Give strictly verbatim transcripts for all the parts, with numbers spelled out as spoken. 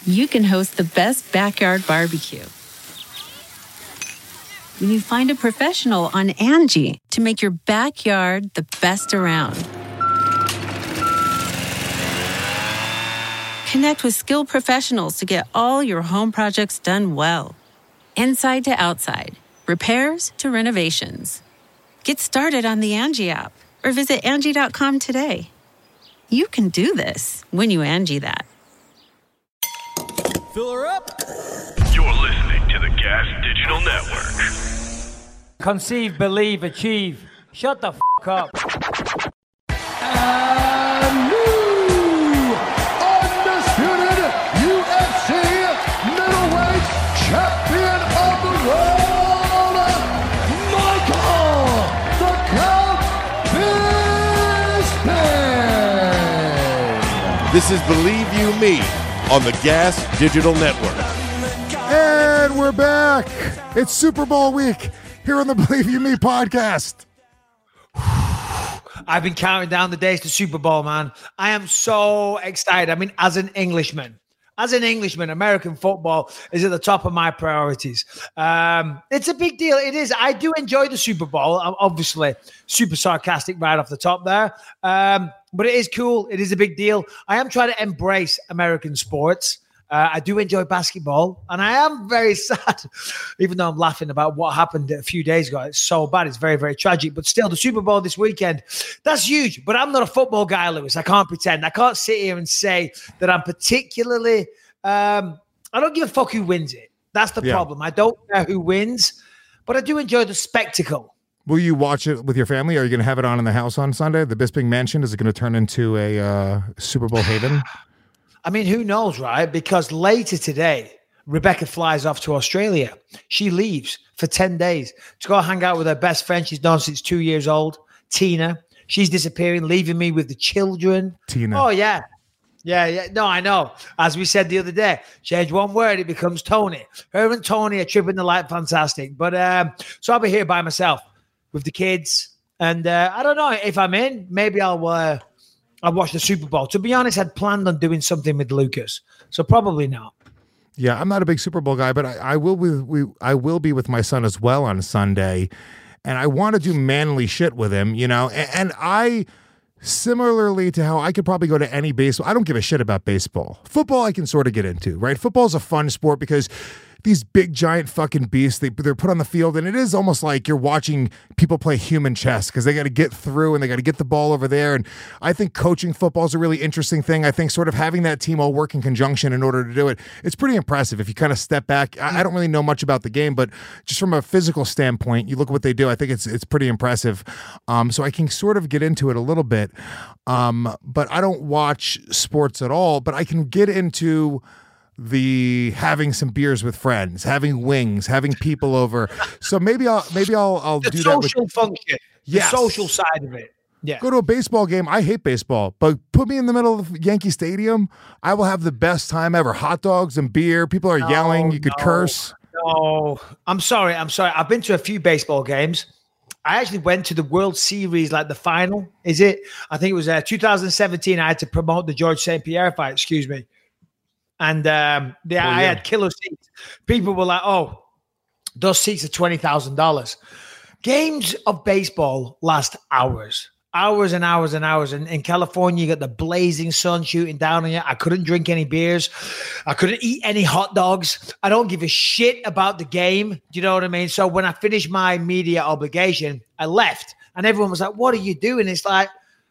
you can host the best backyard barbecue. When you find a professional on Angie to make your backyard the best around. Connect with skilled professionals to get all your home projects done well. Inside to outside, repairs to renovations. Get started on the Angie app or visit Angie dot com today. You can do this when you Angie that. Fill her up. You're listening to the Gas Digital Network. Conceive, believe, achieve. Shut the f*** up. And new undisputed U F C middleweight champion of the world, Michael the Count Bisping. This is Believe You Me on the Gas Digital Network. And we're back. It's Super Bowl week here on the Believe You Me podcast. I've been counting down the days to Super Bowl, man. I am so excited. I mean, as an Englishman, as an Englishman, American football is at the top of my priorities. Um, it's a big deal. It is. I do enjoy the Super Bowl. I'm obviously super sarcastic right off the top there. Um, but it is cool. It is a big deal. I am trying to embrace American sports. Uh, I do enjoy basketball, and I am very sad, even though I'm laughing about what happened a few days ago. It's so bad. It's very, very tragic. But still, the Super Bowl this weekend, that's huge. But I'm not a football guy, Lewis. I can't pretend. I can't sit here and say that I'm particularly um, – I don't give a fuck who wins it. That's the yeah. problem. I don't care who wins, but I do enjoy the spectacle. Will you watch it with your family? Are you going to have it on in the house on Sunday? The Bisping Mansion, is it going to turn into a uh, Super Bowl haven? I mean, who knows, right? Because later today, Rebecca flies off to Australia. She leaves for ten days to go hang out with her best friend she's known since two years old, Tina. She's disappearing, leaving me with the children. Tina. Oh, yeah. Yeah, yeah. No, I know. As we said the other day, change one word, it becomes Tony. Her and Tony are tripping the light fantastic. But um, so I'll be here by myself with the kids. And uh, I don't know if I'm in. Maybe I'll... Uh, I watched the Super Bowl. To be honest, I'd planned on doing something with Lucas, so probably not. Yeah, I'm not a big Super Bowl guy, but I, I will be. We, I will be with my son as well on Sunday, and I want to do manly shit with him, you know. And, and I, similarly to how I could probably go to any baseball, I don't give a shit about baseball. Football, I can sort of get into, right? Football's a fun sport because these big giant fucking beasts, they, they're put on the field, and it is almost like you're watching people play human chess because they got to get through and they got to get the ball over there. And I think coaching football is a really interesting thing. I think sort of having that team all work in conjunction in order to do it, it's pretty impressive if you kind of step back. I, I don't really know much about the game, but just from a physical standpoint, you look at what they do, I think it's it's pretty impressive. Um, so I can sort of get into it a little bit, um, but I don't watch sports at all, but I can get into the having some beers with friends, having wings, having people over. So maybe I'll maybe I'll I'll the do that. The social function, yes. The social side of it. Yeah. Go to a baseball game. I hate baseball, but put me in the middle of Yankee Stadium. I will have the best time ever. Hot dogs and beer. People are no, yelling. You could no, curse. No, I'm sorry. I'm sorry. I've been to a few baseball games. I actually went to the World Series, like the final. Is it? I think it was uh, two thousand seventeen. I had to promote the George Saint Pierre fight. Excuse me. And um, they, oh, yeah. I had killer seats. People were like, oh, those seats are twenty thousand dollars. Games of baseball last hours, hours and hours and hours. And in California, you got the blazing sun shooting down on you. I couldn't drink any beers. I couldn't eat any hot dogs. I don't give a shit about the game. Do you know what I mean? So when I finished my media obligation, I left. And everyone was like, what are you doing? It's like,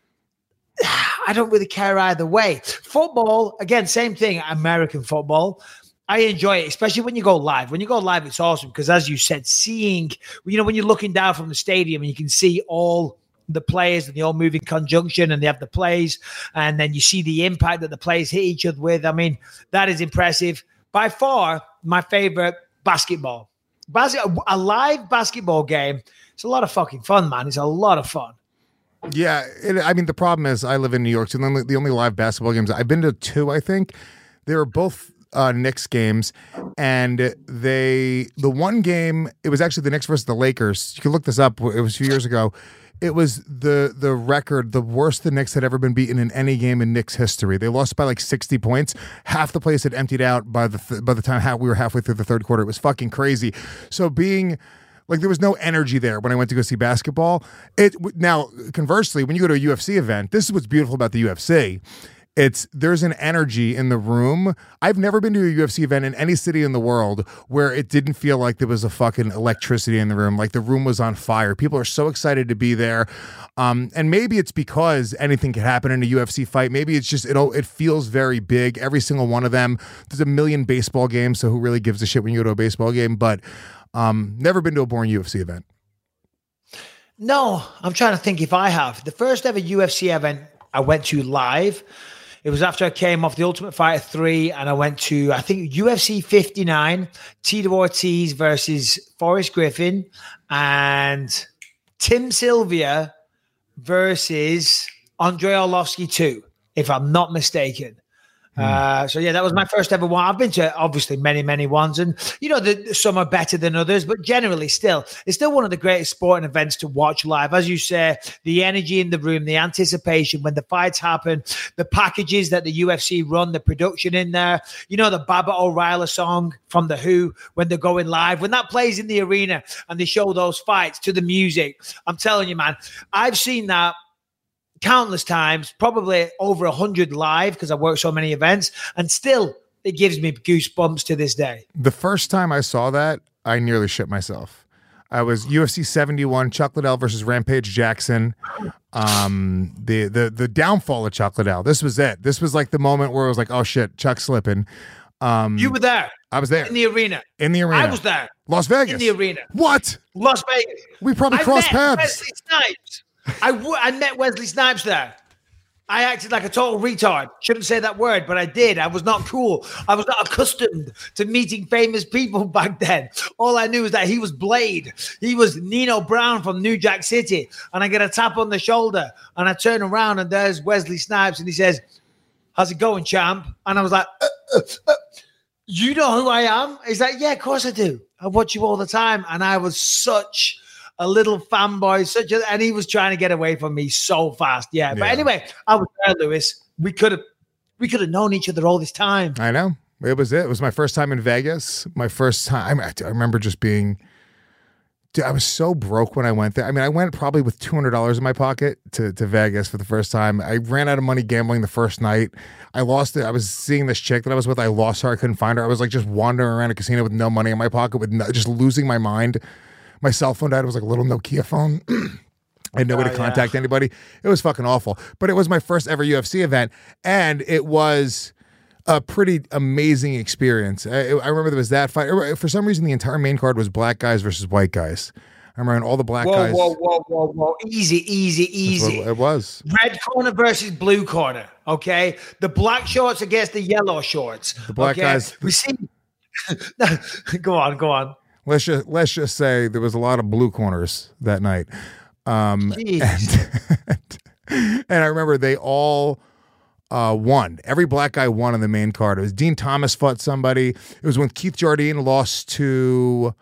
I don't really care either way. Football, again, same thing, American football. I enjoy it, especially when you go live. When you go live, it's awesome because, as you said, seeing, you know, when you're looking down from the stadium and you can see all the players and they all move in conjunction and they have the plays, and then you see the impact that the players hit each other with. I mean, that is impressive. By far, my favorite basketball. Bas- a live basketball game, it's a lot of fucking fun, man. It's a lot of fun. Yeah, it, I mean, the problem is I live in New York, so the only, the only live basketball games, I've been to two, I think. They were both uh, Knicks games, and they, the one game, it was actually the Knicks versus the Lakers. You can look this up. It was a few years ago. it was the the record, the worst the Knicks had ever been beaten in any game in Knicks history. They lost by like sixty points. Half the place had emptied out by the th- by the time ha- we were halfway through the third quarter. It was fucking crazy. So being like, there was no energy there when I went to go see basketball. It now, conversely, when you go to a U F C event, this is what's beautiful about the U F C. It's there's an energy in the room. I've never been to a U F C event in any city in the world where it didn't feel like there was a fucking electricity in the room, like the room was on fire. People are so excited to be there. Um, and maybe it's because anything can happen in a U F C fight. Maybe it's just, it it feels very big. Every single one of them. There's a million baseball games, so who really gives a shit when you go to a baseball game? But um, never been to a boring U F C event. No, I'm trying to think if I have. The first ever U F C event I went to live, it was after I came off The Ultimate Fighter three, and I went to, I think, U F C fifty-nine, Tito Ortiz versus Forrest Griffin, and Tim Sylvia versus Andrei Arlovsky two, if I'm not mistaken. Mm. Uh, so, yeah, that was my first ever one. I've been to, obviously, many, many ones. And, you know, the, some are better than others. But generally, still, it's still one of the greatest sporting events to watch live. As you say, the energy in the room, the anticipation when the fights happen, the packages that the U F C run, the production in there. You know, the Baba O'Reilly song from The Who when they're going live. When that plays in the arena and they show those fights to the music, I'm telling you, man, I've seen that countless times, probably over a hundred live because I work so many events, and still it gives me goosebumps to this day. The first time I saw that, I nearly shit myself. I was U F C seventy-one, Chuck Liddell versus Rampage Jackson. Um, the the the downfall of Chuck Liddell. This was it. This was like the moment where I was like, oh shit, Chuck's slipping. Um, you were there. I was there in the arena. In the arena, I was there. Las Vegas. In the arena. What? Las Vegas. We probably I crossed met paths. Wesley Snipes. I, w- I met Wesley Snipes there. I acted like a total retard. Shouldn't say that word, but I did. I was not cool. I was not accustomed to meeting famous people back then. All I knew was that he was Blade. He was Nino Brown from New Jack City. And I get a tap on the shoulder, and I turn around, and there's Wesley Snipes, and he says, "How's it going, champ?" And I was like, uh, uh, uh, you know who I am? He's like, "Yeah, of course I do. I watch you all the time." And I was such a little fanboy, such a, and he was trying to get away from me so fast. Yeah. yeah. But anyway, I was there, Lewis. We could have, we could have known each other all this time. I know. It was it. It was my first time in Vegas. My first time. I, I remember just being, dude, I was so broke when I went there. I mean, I went probably with two hundred dollars in my pocket to, to Vegas for the first time. I ran out of money gambling the first night. I lost it. I was seeing this chick that I was with. I lost her. I couldn't find her. I was like just wandering around a casino with no money in my pocket, with no, just losing my mind. My cell phone died. It was like a little Nokia phone. I had no way to contact yeah. anybody. It was fucking awful. But it was my first ever U F C event, and it was a pretty amazing experience. I, I remember there was that fight. For some reason, the entire main card was black guys versus white guys. I remember all the black whoa, guys. Whoa, whoa, whoa, whoa. Easy, easy, easy. It was. Red corner versus blue corner, okay? The black shorts against the yellow shorts. The black okay? guys. We see. Go on, go on. Let's just let's just say there was a lot of blue corners that night, um, and, and I remember they all uh, won. Every black guy won on the main card. It was Dean Thomas fought somebody. It was when Keith Jardine lost to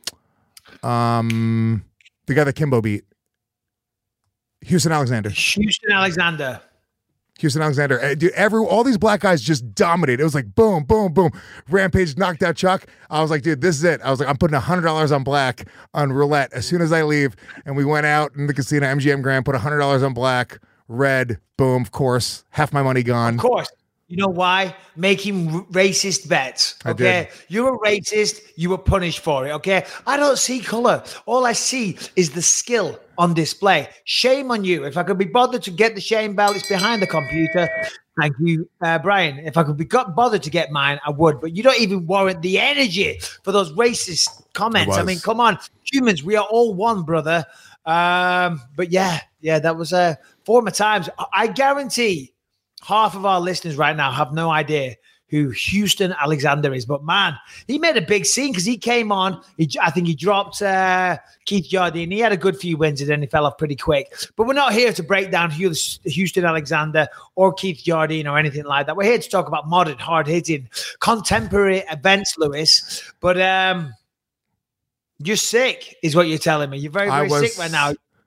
um, the guy that Kimbo beat, Houston Alexander. Houston Alexander. Houston Alexander, uh, dude, every all these black guys just dominated. It was like boom, boom, boom. Rampage knocked out Chuck. I was like, dude, this is it. I was like, I'm putting a hundred dollars on black on roulette as soon as I leave. And we went out in the casino, M G M Grand, put a hundred dollars on black, red, boom. Of course, half my money gone. Of course. You know why? Making r- racist bets. Okay, you're a racist. You were punished for it. Okay, I don't see color. All I see is the skill on display. Shame on you. If I could be bothered to get the shame belt, it's behind the computer. Thank you, uh, Brian. If I could be got bothered to get mine, I would. But you don't even warrant the energy for those racist comments. I mean, come on, humans. We are all one, brother. Um, but yeah, yeah, that was uh, former times. I guarantee half of our listeners right now have no idea who Houston Alexander is. But, man, he made a big scene because he came on. He, I think he dropped uh, Keith Jardine. He had a good few wins and then he fell off pretty quick. But we're not here to break down Houston Alexander or Keith Jardine or anything like that. We're here to talk about modern, hard-hitting, contemporary events, Lewis. But um, you're sick is what you're telling me. You're very, very was... sick right now.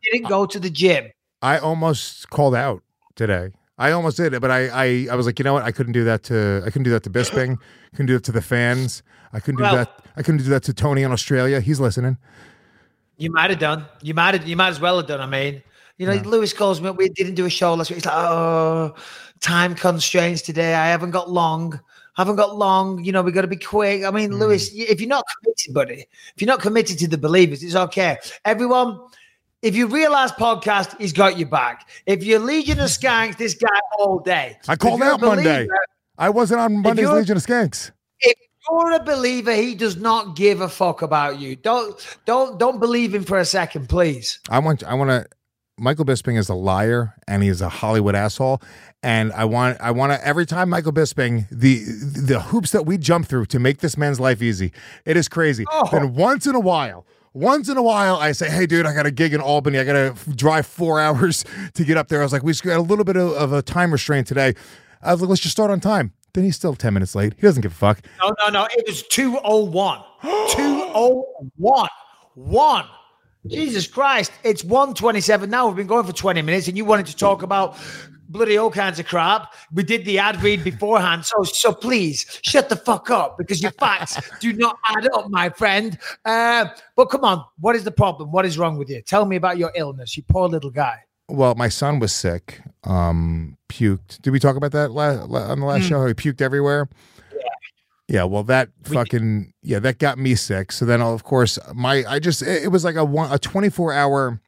didn't go to the gym. I almost called out today. I almost did it, but I, I, I was like, you know what? I couldn't do that to I couldn't do that to Bisping. Couldn't do it to the fans. I couldn't do Well, that. I couldn't do that to Tony in Australia. He's listening. You might have done. You might have. You might as well have done. I mean, you know, Yeah. Lewis calls me. We didn't do a show last week. He's like, oh, time constraints today. I haven't got long. Haven't got long. You know, we got to be quick. I mean, Mm. Lewis, if you're not committed, buddy, if you're not committed to the believers, it's okay. Everyone, if you realize podcast, he's got your back. If you're Legion of Skanks, this guy all day. I called If you're out a believer- Monday. I wasn't on Monday's you're- Legion of Skanks. If you're a believer, he does not give a fuck about you. Don't don't don't believe him for a second, please. I want. I want to. Michael Bisping is a liar and he's a Hollywood asshole. And I want. I want to. Every time Michael Bisping, the the hoops that we jump through to make this man's life easy, it is crazy. Oh. Then once in a while. Once in a while, I say, hey, dude, I got a gig in Albany. I got to drive four hours to get up there. I was like, we just got a little bit of, of a time restraint today. I was like, let's just start on time. Then he's still ten minutes late. He doesn't give a fuck. No, no, no. It was two oh one. two oh one. One. Jesus Christ. It's one twenty-seven now. We've been going for twenty minutes and you wanted to talk about bloody all kinds of crap. We did the ad read beforehand. So, so please shut the fuck up because your facts do not add up, my friend. Uh, but come on. What is the problem? What is wrong with you? Tell me about your illness, you poor little guy. Well, my son was sick, um, puked. Did we talk about that la- la- on the last Mm. show? He puked everywhere. Yeah. Yeah. Well, that We fucking yeah, that got me sick. So then, of course, my I just it, it was like a one a twenty four hour,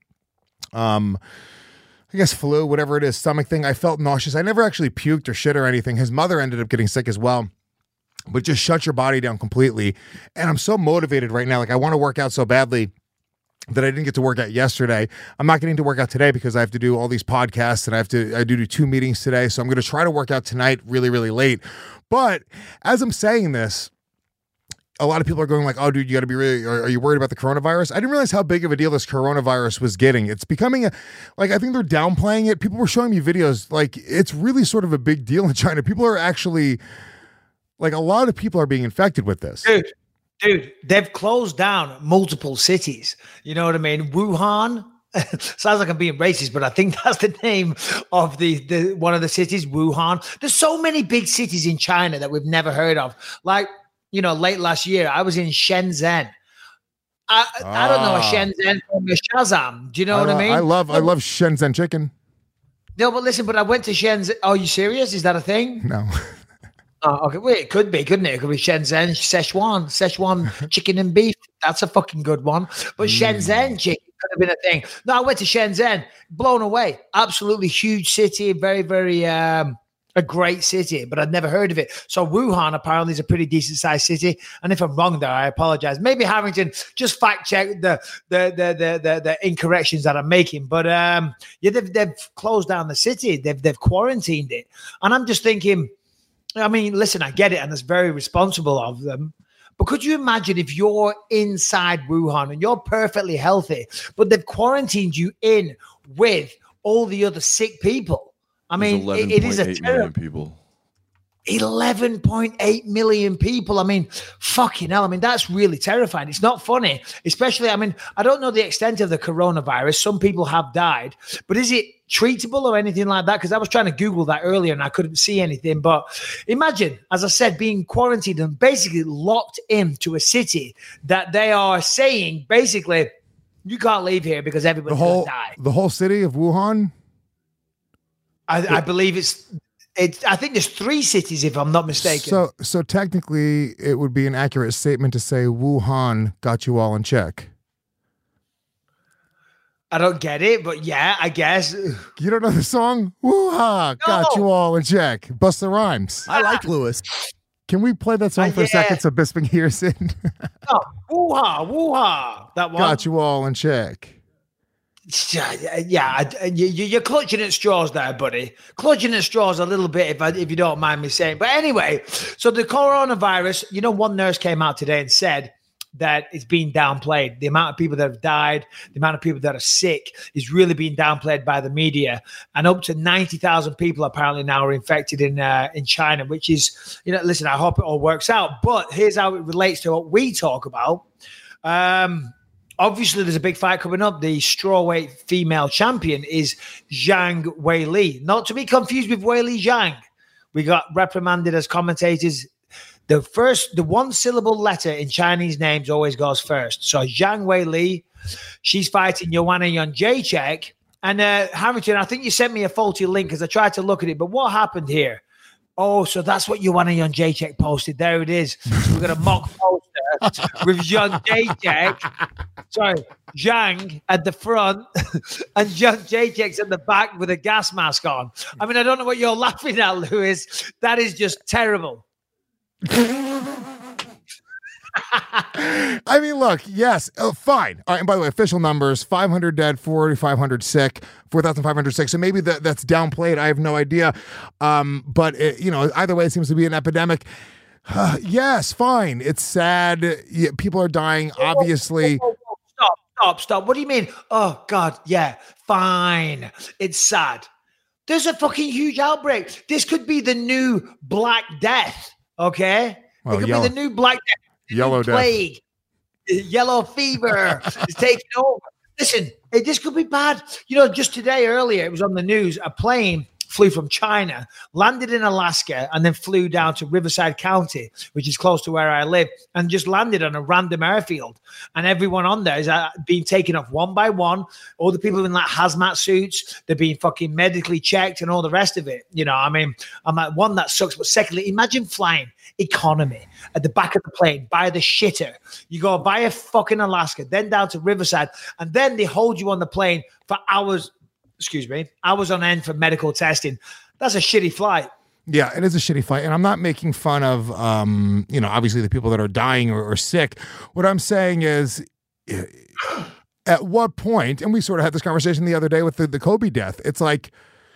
um, I guess flu, whatever it is, stomach thing. I felt nauseous. I never actually puked or shit or anything. His mother ended up getting sick as well. But just shut your body down completely. And I'm so motivated right now. Like I want to work out so badly that I didn't get to work out yesterday. I'm not getting to work out today because I have to do all these podcasts and I have to, I do do two meetings today. So I'm going to try to work out tonight really, really late. But as I'm saying this, a lot of people are going like, oh, dude, you got to be really, are, are you worried about the coronavirus? I didn't realize how big of a deal this coronavirus was getting. It's becoming a, like, I think they're downplaying it. People were showing me videos. Like, it's really sort of a big deal in China. People are actually, like, a lot of people are being infected with this. Dude, dude, they've closed down multiple cities. You know what I mean? Wuhan. Sounds like I'm being racist, but I think that's the name of the, the one of the cities, Wuhan. There's so many big cities in China that we've never heard of. Like, you know, late last year, I was in Shenzhen. I, I don't know a Ah. Shenzhen from a Shazam. Do you know I, what I lo- mean? I love, I love Shenzhen chicken. No, but listen, but I went to Shenzhen. Are you serious? Is that a thing? No. Oh, okay. Well, it could be, couldn't it? It could be Shenzhen, Szechuan, Szechuan chicken and beef. That's a fucking good one. But Shenzhen chicken could have been a thing. No, I went to Shenzhen, blown away. Absolutely huge city, very, very um, a great city, but I'd never heard of it. So Wuhan apparently is a pretty decent sized city. And if I'm wrong there, I apologize. Maybe Harrington just fact check the the the the the, the incorrections that I'm making. But um, yeah, they've they've closed down the city. They've they've quarantined it, and I'm just thinking. I mean, listen, I get it, and it's very responsible of them. But could you imagine if you're inside Wuhan and you're perfectly healthy, but they've quarantined you in with all the other sick people? I mean, it, it is a terrible. people. eleven point eight million people. I mean, fucking hell. I mean, that's really terrifying. It's not funny, especially, I mean, I don't know the extent of the coronavirus. Some people have died, but is it treatable or anything like that? Because I was trying to Google that earlier and I couldn't see anything. But imagine, as I said, being quarantined and basically locked into a city that they are saying, basically, you can't leave here because The everybody's whole, going to die. the whole city of Wuhan. I, I believe it's, it's, I think there's three cities, if I'm not mistaken. So, so technically, it would be an accurate statement to say Wuhan got you all in check. I don't get it, but yeah, I guess. You don't know the song? Wuha got No. you all in check. Busta Rhymes. I like Lewis. Can we play that song Uh, for a yeah. second so Bisping hears it? Oh, woo-ha, woo-ha. That one. got you all in check. Yeah, yeah, I- you, you- you're clutching at straws there, buddy. Clutching at straws a little bit, if I, if you don't mind me saying. But anyway, so the coronavirus, you know, one nurse came out today and said that it's being downplayed. The amount of people that have died, the amount of people that are sick is really being downplayed by the media. And up to ninety thousand people apparently now are infected in uh, in China, which is, you know, listen, I hope it all works out. But here's how it relates to what we talk about. Um, obviously, there's a big fight coming up. The strawweight female champion is Zhang Weili. Not to be confused with Weili Zhang. We got reprimanded as commentators. The first, the one syllable letter in Chinese names always goes first. So Zhang Weili, she's fighting Joanna Jędrzejczyk. And uh, Harrington, I think you sent me a faulty link because I tried to look at it. But what happened here? Oh, so that's what Joanna Jędrzejczyk posted. There it is. So we've got a mock poster with Jędrzejczyk. Sorry, Zhang at the front and Jędrzejczyk's at the back with a gas mask on. I mean, I don't know what you're laughing at, Lewis. That is just terrible. I mean, look, yes, oh, fine. All right, and by the way, official numbers, five hundred dead, forty-five hundred sick, four thousand five hundred sick. So maybe that, that's downplayed. I have no idea. Um, but, it, you know, either way, it seems to be an epidemic. Uh, yes, fine. It's sad. Yeah, people are dying, obviously. Whoa, whoa, whoa. Stop, stop, stop. What do you mean? Oh, God, yeah, fine. It's sad. There's a fucking huge outbreak. This could be the new Black Death, okay? Well, it could yellow, be the new Black Death. Yellow plague, death. Yellow fever is taking over. Listen, it, this could be bad. You know, just today, earlier, it was on the news. A plane flew from China, landed in Alaska, and then flew down to Riverside County, which is close to where I live, and just landed on a random airfield. And everyone on there is uh, being taken off one by one. All the people in like hazmat suits, they're being fucking medically checked and all the rest of it. You know, I mean, I'm like, one, that sucks. But secondly, imagine flying economy at the back of the plane by the shitter. You go by a fucking Alaska, then down to Riverside, and then they hold you on the plane for hours. Excuse me, hours on end for medical testing. That's a shitty flight. Yeah, it is a shitty flight. And I'm not making fun of, um, you know, obviously the people that are dying or, or sick. What I'm saying is, at what point, and we sort of had this conversation the other day with the, the Kobe death, it's like,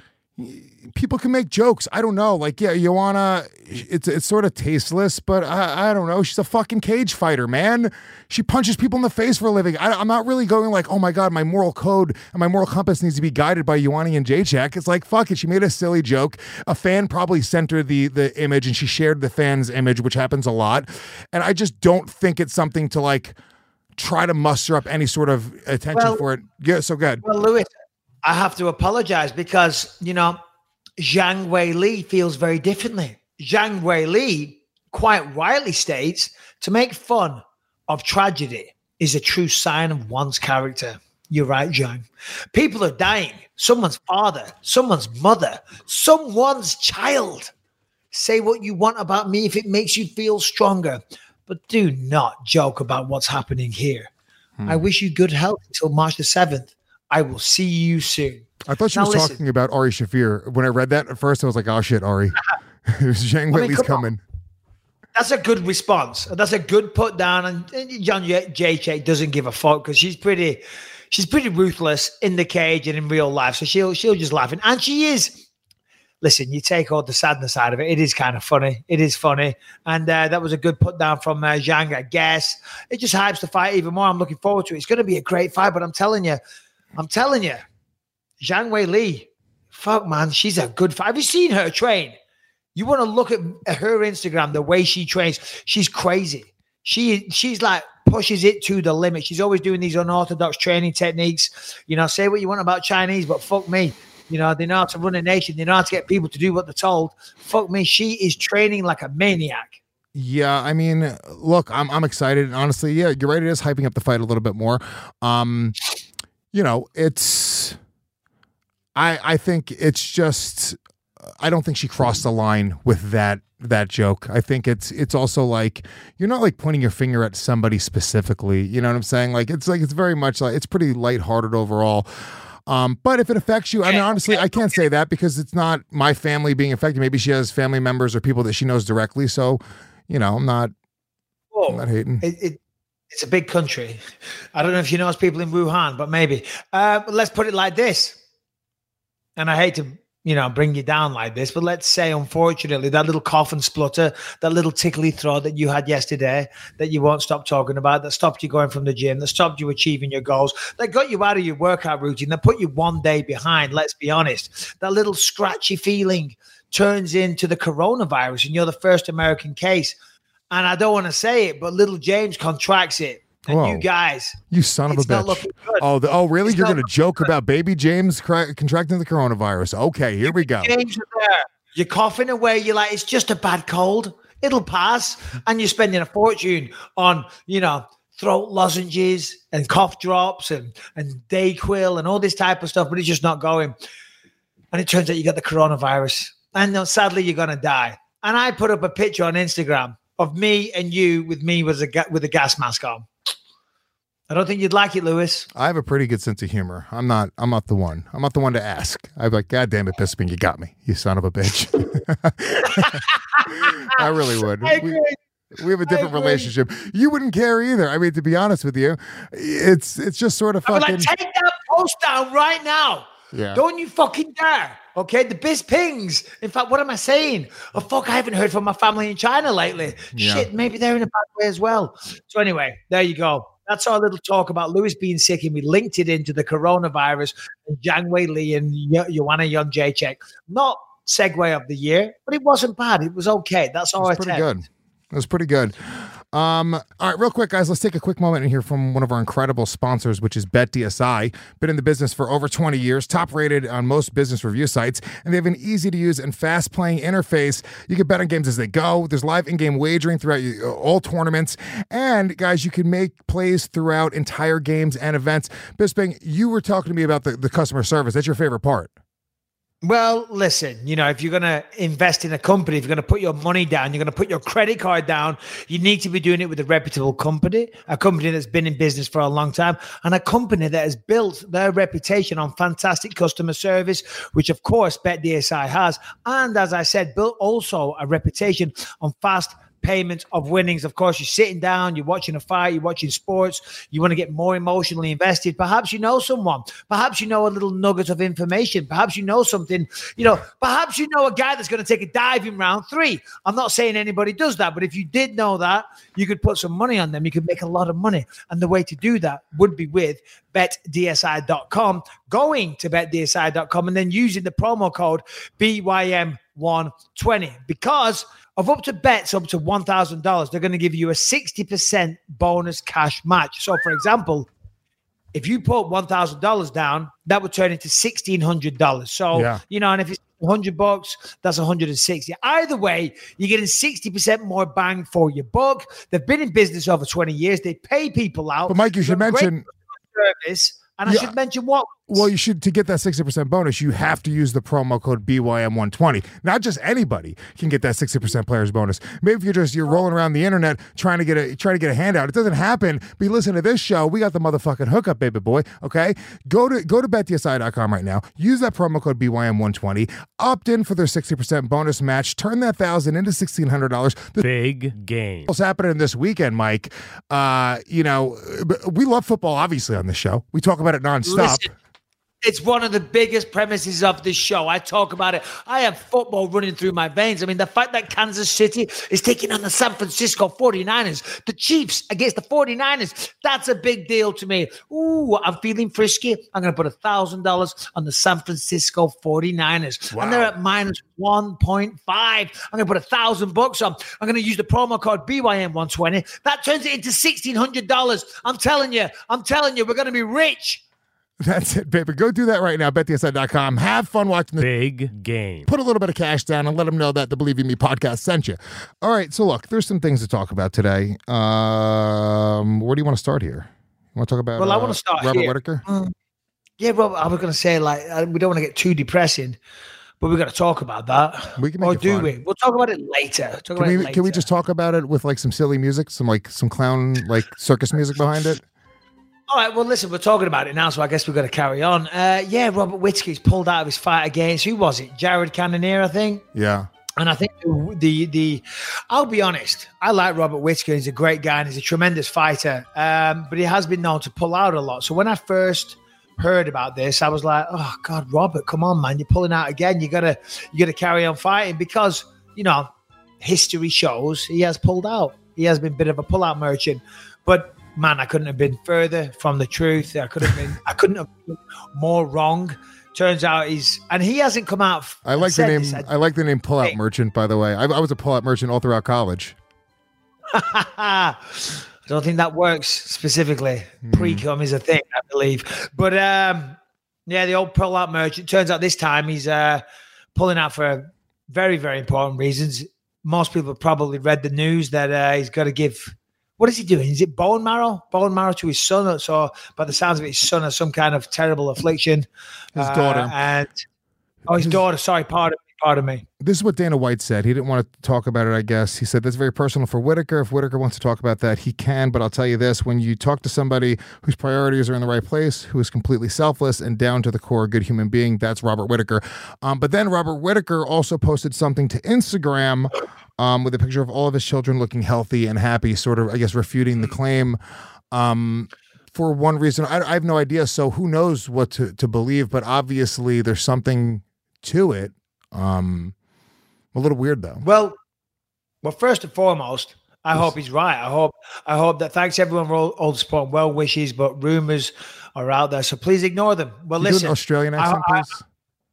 people can make jokes. I don't know. Like, yeah, Joanna, it's it's sort of tasteless, but I, I don't know. She's a fucking cage fighter, man. She punches people in the face for a living. I, I'm not really going like, oh my God, my moral code and my moral compass needs to be guided by Joanna Jędrzejczyk. It's like, fuck it. She made a silly joke. A fan probably sent her the, the image and she shared the fan's image, which happens a lot. And I just don't think it's something to like try to muster up any sort of attention well, for it. Yeah, so good. Well, Lewis, I have to apologize because, you know, Zhang Weili feels very differently. Zhang Weili quite rightly states to make fun of tragedy is a true sign of one's character. You're right, Zhang. People are dying. Someone's father, someone's mother, someone's child. Say what you want about me if it makes you feel stronger, but do not joke about what's happening here. Hmm. I wish you good health until March the seventh. I will see you soon. I thought she now was listen. talking about Ari Shafir. When I read that at first, I was like, oh shit, Ari. Zhang Weili's I mean, coming. On. That's a good response. That's a good put down. And John Jędrzejczyk doesn't give a fuck because she's pretty, she's pretty ruthless in the cage and in real life. So she'll she'll just laugh. And she is. Listen, you take all the sadness out of it. It is kind of funny. It is funny. And uh, that was a good put down from uh, Zhang, I guess. It just hypes the fight even more. I'm looking forward to it. It's going to be a great fight, but I'm telling you, I'm telling you, Zhang Weili, fuck, man, she's a good fight. Have you seen her train? You want to look at her Instagram, the way she trains. She's crazy. She She's like pushes it to the limit. She's always doing these unorthodox training techniques. You know, say what you want about Chinese, but fuck me. You know, they know how to run a nation. They know how to get people to do what they're told. Fuck me. She is training like a maniac. Yeah, I mean, look, I'm I'm excited. And honestly, yeah, you're right. It is hyping up the fight a little bit more. Um, you know, it's... I, I think it's just, I don't think she crossed the line with that that joke. I think it's it's also like, you're not like pointing your finger at somebody specifically. You know what I'm saying? Like, it's like, it's very much like, it's pretty lighthearted overall. Um, but if it affects you, I mean, honestly, I can't say that because it's not my family being affected. Maybe she has family members or people that she knows directly. So, you know, I'm not, Whoa. I'm not hating. It, it, it's a big country. I don't know if you know people in Wuhan, but maybe. Uh, but let's put it like this. And I hate to, you know, bring you down like this, but let's say, unfortunately, that little cough and splutter, that little tickly throat that you had yesterday, that you won't stop talking about, that stopped you going from the gym, that stopped you achieving your goals, that got you out of your workout routine, that put you one day behind, let's be honest. That little scratchy feeling turns into the coronavirus, and you're the first American case. And I don't want to say it, but little James contracts it. And Whoa. you guys, You son of a it's not bitch. looking good. Oh, the, oh, really? It's You're not going to looking joke good. about baby James cra- contracting the coronavirus? Okay, here we go. James are there. You're coughing away. You're like, it's just a bad cold. It'll pass. And you're spending a fortune on, you know, throat lozenges and cough drops and, and Dayquil and all this type of stuff, but it's just not going. And it turns out you got the coronavirus. And uh, sadly, you're going to die. And I put up a picture on Instagram of me and you with me with a, ga- with a gas mask on. I don't think you'd like it, Lewis. I have a pretty good sense of humor. I'm not. I'm not the one. I'm not the one to ask. I'm like, God damn it, Bisping, you got me, you son of a bitch. I really would. I agree. We, we have a different agree. relationship. You wouldn't care either. I mean, to be honest with you, it's it's just sort of I'm fucking. like, take that post down right now. Yeah. Don't you fucking dare. Okay, the biz pings. In fact, what am I saying? Oh, fuck, I haven't heard from my family in China lately. Yeah. Shit, maybe they're in a bad way as well. So anyway, there you go. That's our little talk about Lewis being sick, and we linked it into the coronavirus and Zhang Wei Li and Yo- Joanna Jędrzejczyk. Not segue of the year, but it wasn't bad. It was okay. That's It all I was pretty said. good. It was pretty good. Um, all right, real quick, guys, let's take a quick moment and hear from one of our incredible sponsors, which is BetDSI. Been in the business for over twenty years, top rated on most business review sites, and they have an easy to use and fast playing interface. You can bet on games as they go. There's live in-game wagering throughout you, all tournaments. And guys, you can make plays throughout entire games and events. Bisping, you were talking to me about the, the customer service. That's your favorite part. Well, listen, you know, if you're going to invest in a company, if you're going to put your money down, you're going to put your credit card down, you need to be doing it with a reputable company, a company that's been in business for a long time, and a company that has built their reputation on fantastic customer service, which of course BetDSI has. And as I said, built also a reputation on fast payment of winnings. Of course, you're sitting down, you're watching a fight, you're watching sports, you want to get more emotionally invested. Perhaps you know someone, perhaps you know a little nugget of information, perhaps you know something, you know, perhaps you know a guy that's going to take a dive in round three. I'm not saying anybody does that, but if you did know that, you could put some money on them. You could make a lot of money. And the way to do that would be with bet D S I dot com, going to bet D S I dot com and then using the promo code B Y M one twenty, because of up to bets up to one thousand dollars, they're going to give you a sixty percent bonus cash match. So, for example, if you put one thousand dollars down, that would turn into sixteen hundred dollars. So, Yeah. you know, and if it's one hundred bucks, that's one hundred sixty. Either way, you're getting sixty percent more bang for your buck. They've been in business over twenty years. They pay people out. But Mike, you should Great mention... service. And I Yeah. should mention what? Well, you should, to get that sixty percent bonus, you have to use the promo code B Y M one twenty. Not just anybody can get that sixty percent players bonus. Maybe if you're just, you're rolling around the internet trying to get a, trying to get a handout. It doesn't happen. But you listen to this show, we got the motherfucking hookup, baby boy. Okay. Go to, go to bet D S I dot com right now. Use that promo code B Y M one twenty. Opt in for their sixty percent bonus match. Turn that thousand into sixteen hundred dollars. The Big game. What's happening this weekend, Mike? Uh, you know, we love football, obviously, on this show. We talk about it nonstop. Listen, it's one of the biggest premises of this show. I talk about it. I have football running through my veins. I mean, the fact that Kansas City is taking on the San Francisco forty-niners, the Chiefs against the forty-niners, that's a big deal to me. Ooh, I'm feeling frisky. I'm going to put one thousand dollars on the San Francisco forty-niners. Wow. And they're at minus one point five. I'm going to put a thousand bucks on. I'm going to use the promo code B Y M one twenty. That turns it into sixteen hundred dollars. I'm telling you, I'm telling you, we're going to be rich. That's it, baby. Go do that right now. bet D S I dot com. Have fun watching the Big game. Put a little bit of cash down and let them know that the Believe in Me podcast sent you. All right. So look, there's some things to talk about today. Um, where do you want to start here? You want to talk about? Well, I uh, want to start Robert here. Whitaker. Mm. Yeah, Rob, I was going to say, like, uh, we don't want to get too depressing, but we're going to talk about that. We can make or it do fun. we? We'll talk about it later. Talk Can about we it later. can we just talk about it with like some silly music, some like some clown like circus music behind it? All right, well, listen, we're talking about it now, so I guess we're going to carry on. Uh, yeah, Robert Whitaker's pulled out of his fight against, who was it? Jared Cannonier, I think. Yeah. And I think the, the, the I'll be honest, I like Robert Whitaker. He's a great guy and he's a tremendous fighter, um, but he has been known to pull out a lot. So when I first heard about this, I was like, oh, God, Robert, come on, man. You're pulling out again. You gotta, you gotta carry on fighting because, you know, history shows he has pulled out. He has been a bit of a pull-out merchant. But man, I couldn't have been further from the truth. I could have been, I couldn't have been more wrong. Turns out he's, and he hasn't come out. I like the said name. this, I like the name Pullout Hey. Merchant. By the way, I, I was a pullout merchant all throughout college. I don't think that works specifically. Mm. Pre-cum is a thing, I believe. But um, yeah, the old pull out merch. It turns out this time he's uh, pulling out for very, very important reasons. Most people have probably read the news that uh, he's got to give. What is he doing? Is it bone marrow? Bone marrow to his son. So, by the sounds of it, his son has some kind of terrible affliction. His daughter. Uh, and oh, his, his daughter. Sorry, pardon me. Pardon me. This is what Dana White said. He didn't want to talk about it, I guess. He said that's very personal for Whitaker. If Whitaker wants to talk about that, he can. But I'll tell you this, when you talk to somebody whose priorities are in the right place, who is completely selfless and down to the core, a good human being, that's Robert Whitaker. Um, but then Robert Whitaker also posted something to Instagram um, with a picture of all of his children looking healthy and happy, sort of, I guess, refuting the claim. Um, for one reason, I, I have no idea. So who knows what to, to believe, but obviously there's something to it. Um, a little weird though. Well, well, first and foremost, I yes. hope he's right. I hope, I hope that thanks everyone for all, all the support and well wishes, but rumors are out there, so please ignore them. Well, Can you listen, do an Australian accent, I, please.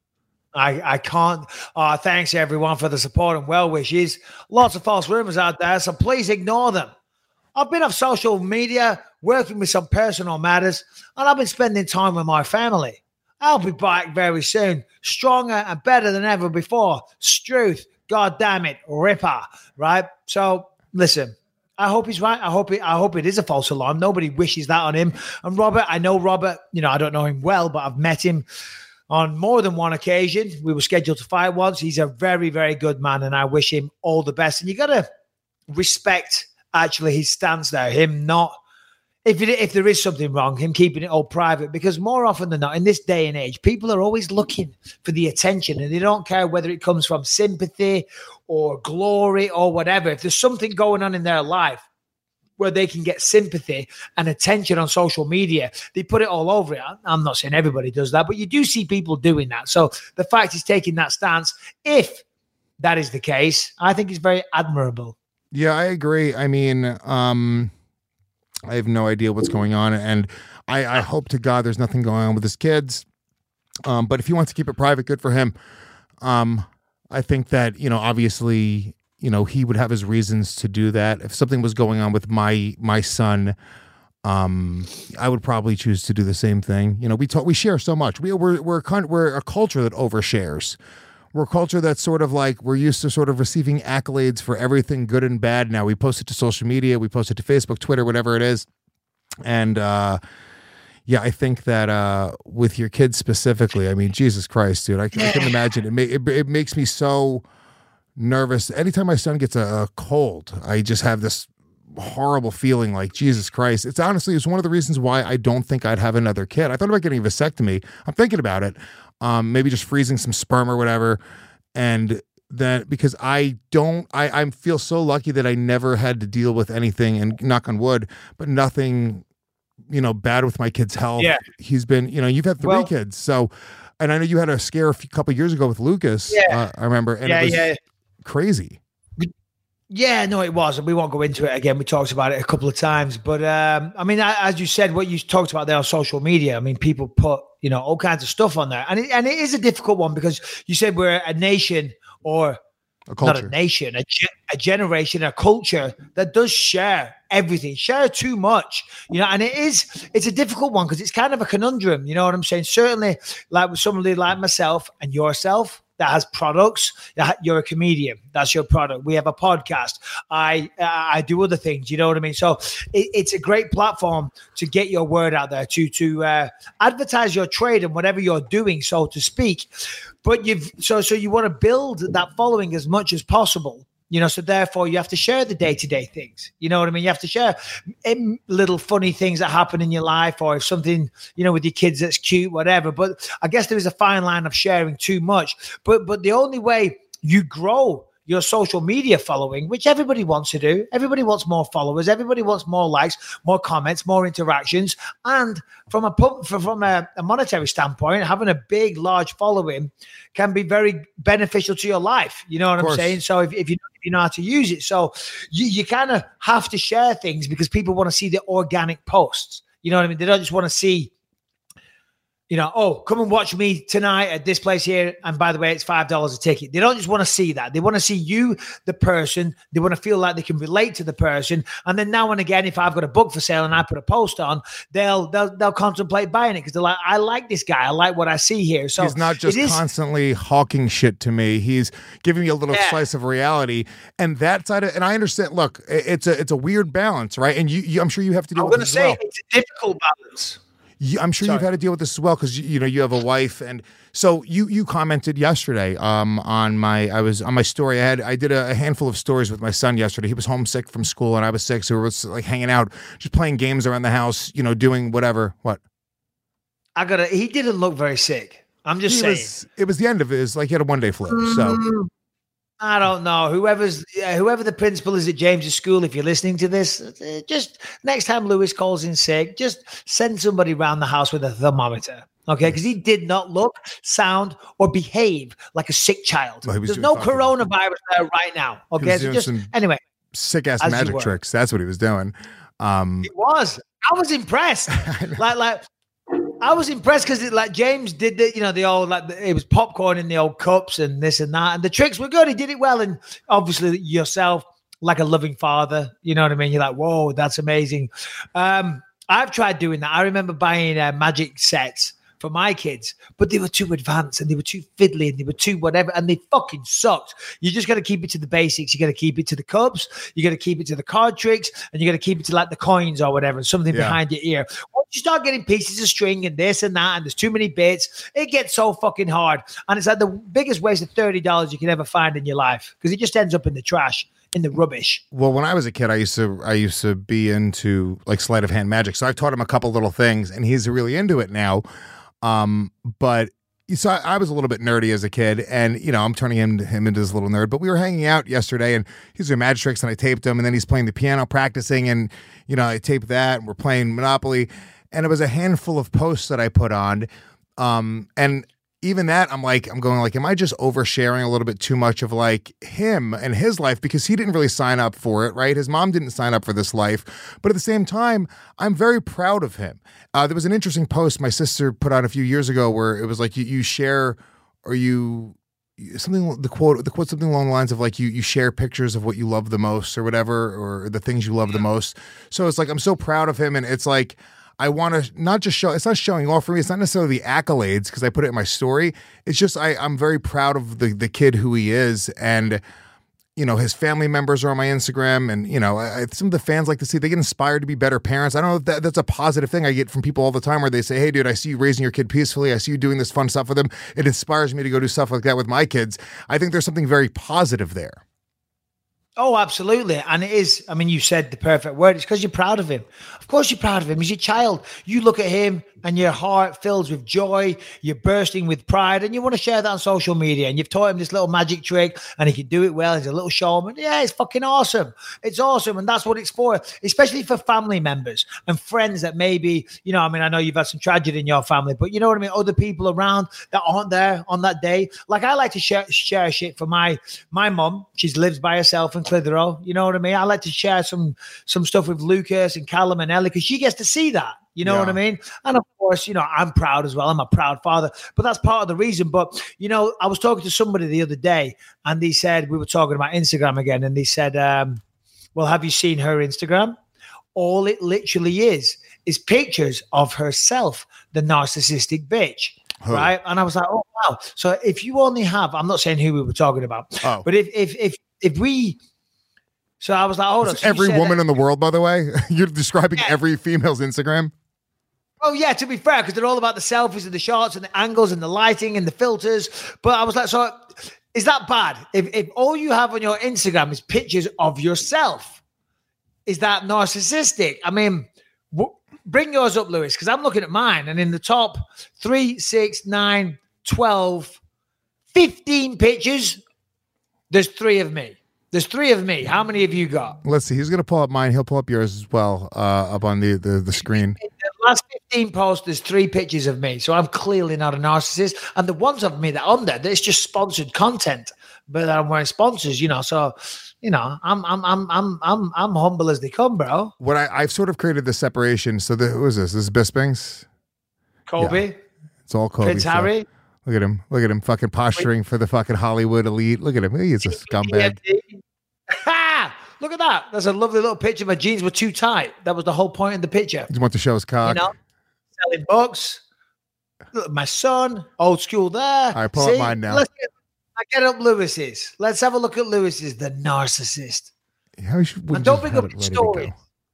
I, I, I can't. Uh, thanks everyone for the support and well wishes. Lots of false rumors out there, so please ignore them. I've been off social media, working with some personal matters, and I've been spending time with my family. I'll be back very soon, stronger and better than ever before. Struth, God damn it, Ripper, right? So listen, I hope he's right. I hope it. I hope it is a false alarm. Nobody wishes that on him. And Robert, I know Robert. You know, I don't know him well, but I've met him on more than one occasion. We were scheduled to fight once. He's a very, very good man, and I wish him all the best. And you got to respect actually his stance there. Him not. If it, if there is something wrong, him keeping it all private, because more often than not, in this day and age, people are always looking for the attention, and they don't care whether it comes from sympathy or glory or whatever. If there's something going on in their life where they can get sympathy and attention on social media, they put it all over it. I'm not saying everybody does that, but you do see people doing that. So the fact he's taking that stance, if that is the case, I think is very admirable. Yeah, I agree. I mean, um... I have no idea what's going on, and I, I hope to God there's nothing going on with his kids. Um, but if he wants to keep it private, good for him. Um, I think that, you know, obviously, you know, he would have his reasons to do that. If something was going on with my my son, um, I would probably choose to do the same thing. You know, we talk, we share so much. We we're we're a, we're a culture that overshares. We're a culture that's sort of like, we're used to sort of receiving accolades for everything good and bad. Now we post it to social media, we post it to Facebook, Twitter, whatever it is. And uh, yeah, I think that uh, with your kids specifically, I mean, Jesus Christ, dude, I, I can imagine it, ma- it. It makes me so nervous. Anytime my son gets a, a cold, I just have this horrible feeling like, Jesus Christ. It's honestly, it's one of the reasons why I don't think I'd have another kid. I thought about getting a vasectomy. I'm thinking about it. Um, maybe just freezing some sperm or whatever. And then because I don't, I, I feel so lucky that I never had to deal with anything, and knock on wood, but nothing, you know, bad with my kid's health. Yeah. He's been, you know, you've had three well, kids. So, and I know you had a scare a few, couple years ago with Lucas. Yeah. Uh, I remember. And yeah, it was yeah. crazy. Yeah, no, it was. And we won't go into it again. We talked about it a couple of times. But, um, I mean, as you said, what you talked about there on social media, I mean, people put, you know, all kinds of stuff on there. And it, and it is a difficult one, because you said we're a nation, or a culture. Not a nation, a, ge- a generation, a culture that does share everything, share too much, you know, and it is, it's a difficult one, because it's kind of a conundrum. You know what I'm saying? Certainly, like with somebody like myself and yourself, that has products. You're a comedian. That's your product. We have a podcast. I uh, I do other things. You know what I mean? So it, it's a great platform to get your word out there, to to uh, advertise your trade and whatever you're doing, so to speak. But you've so so you want to build that following as much as possible. You know, so therefore you have to share the day-to-day things. You know what I mean? You have to share little funny things that happen in your life, or if something, you know, with your kids that's cute, whatever. But I guess there is a fine line of sharing too much. But but the only way you grow your social media following, which everybody wants to do, everybody wants more followers, everybody wants more likes, more comments, more interactions. And from a from a, a monetary standpoint, having a big, large following can be very beneficial to your life. You know what I'm saying? So if, if you if you know how to use it, so you, you kind of have to share things, because people want to see the organic posts. You know what I mean? They don't just want to see you know, oh, come and watch me tonight at this place here. And by the way, it's five dollars a ticket. They don't just want to see that. They want to see you, the person. They want to feel like they can relate to the person. And then now and again, if I've got a book for sale and I put a post on, they'll they'll they'll contemplate buying it because they're like, I like this guy. I like what I see here. So he's not just is- constantly hawking shit to me. He's giving me a little Yeah. slice of reality. And that side of, and I understand, look, it's a it's a weird balance, right? And you, you I'm sure you have to deal I'm with going to this say as well. it's a difficult balance. You, I'm sure Sorry. you've had to deal with this as well because you, you know you have a wife, and so you you commented yesterday um, on my I was on my story. I had I did a, a handful of stories with my son yesterday. He was homesick from school, and I was sick, so we were like hanging out, just playing games around the house, you know, doing whatever. What? I got to, he didn't look very sick. I'm just He saying. was, it was the end of his like he had a one day flu. So Mm, I don't know. Whoever's uh, whoever the principal is at James's school, if you're listening to this, uh, just next time Lewis calls in sick, just send somebody around the house with a thermometer. Okay, because he did not look, sound, or behave like a sick child. Well, he was There's doing no fucking- coronavirus there right now. Okay, was so doing just some- anyway, sick ass As you magic were. tricks. That's what he was doing. Um, it was. I was impressed. like like. I was impressed because it like James did the, you know, the old like the, it was popcorn in the old cups and this and that, and the tricks were good. He did it well, and obviously yourself, like a loving father, you know what I mean. You're like, whoa, that's amazing. Um, I've tried doing that. I remember buying uh, magic sets for my kids, but they were too advanced and they were too fiddly and they were too whatever, and they fucking sucked. You just got to keep it to the basics. You got to keep it to the cups. You got to keep it to the card tricks, and you got to keep it to like the coins or whatever, and something Yeah. behind your ear. Once you start getting pieces of string and this and that, and there's too many bits, it gets so fucking hard. And it's like the biggest waste of thirty dollars you can ever find in your life because it just ends up in the trash, in the rubbish. Well, when I was a kid, I used to I used to be into like sleight of hand magic. So I've taught him a couple little things, and he's really into it now. Um, but so I, I was a little bit nerdy as a kid, and you know I'm turning him him into this little nerd. But we were hanging out yesterday, and he's doing magic tricks, and I taped him, and then he's playing the piano, practicing, and you know I taped that, and we're playing Monopoly, and it was a handful of posts that I put on, um, and. Even that, I'm like, I'm going like, am I just oversharing a little bit too much of like him and his life because he didn't really sign up for it, right? His mom didn't sign up for this life. But at the same time, I'm very proud of him. Uh, there was an interesting post my sister put out a few years ago where it was like you, you share or you something the quote the quote something along the lines of like you you share pictures of what you love the most or whatever or the things you love the most. So it's like I'm so proud of him, and it's like. I want to not just show, it's not showing off for me. It's not necessarily the accolades because I put it in my story. It's just, I, I'm very proud of the, the kid who he is. And, you know, his family members are on my Instagram, and, you know, I, some of the fans like to see, they get inspired to be better parents. I don't know if that, that's a positive thing I get from people all the time where they say, hey dude, I see you raising your kid peacefully. I see you doing this fun stuff with them. It inspires me to go do stuff like that with my kids. I think there's something very positive there. Oh, absolutely. And it is, I mean, you said the perfect word. It's because you're proud of him. Of course you're proud of him. He's your child. You look at him and your heart fills with joy. You're bursting with pride, and you want to share that on social media. And you've taught him this little magic trick, and he can do it well. He's a little showman. Yeah, it's fucking awesome. It's awesome. And that's what it's for, especially for family members and friends that maybe, you know, I mean, I know you've had some tragedy in your family, but you know what I mean? Other people around that aren't there on that day. Like I like to share, share shit for my, my mom. She lives by herself in Clitheroe. You know what I mean? I like to share some, some stuff with Lucas and Callum and Ellie because she gets to see that. You know Yeah. what I mean? And of course, you know, I'm proud as well. I'm a proud father, but that's part of the reason. But, you know, I was talking to somebody the other day, and they said, we were talking about Instagram again, and they said, um, well, have you seen her Instagram? All it literally is, is pictures of herself, the narcissistic bitch. Who? Right. And I was like, oh, wow. So if you only have, I'm not saying who we were talking about, Oh. but if, if, if, if we, so I was like, hold on. It's So you every said woman that- in the world, by the way. You're describing Yeah. every female's Instagram. Oh, yeah, to be fair, because they're all about the selfies and the shots and the angles and the lighting and the filters. But I was like, so is that bad? If, if all you have on your Instagram is pictures of yourself, is that narcissistic? I mean, w- bring yours up, Lewis, because I'm looking at mine. And in the top three, six, nine, twelve, fifteen pictures, there's three of me. There's three of me. How many have you got? Let's see. He's going to pull up mine. He'll pull up yours as well uh, up on the, the, the screen. In the last fifteen posts, there's three pictures of me. So I'm clearly not a narcissist. And the ones of me that are on there, it's just sponsored content, but I'm wearing sponsors, you know. So, you know, I'm I'm I'm I'm I'm I'm humble as they come, bro. What I, I've sort of created the separation. So the, who is this? This is Bisping's? Kobe. It's all Kobe Prince stuff. Harry. Look at him. Look at him fucking posturing for the fucking Hollywood elite. Look at him. He's a scumbag. Ha! Look at that. That's a lovely little picture. My jeans were too tight. That was the whole point of the picture. He wants to show his cock. You know, selling books. Look at my son, old school there. All right, pull up mine now. Let's get, I get up Lewis's. Let's have a look at Lewis's, the narcissist. How should, and don't bring up the story.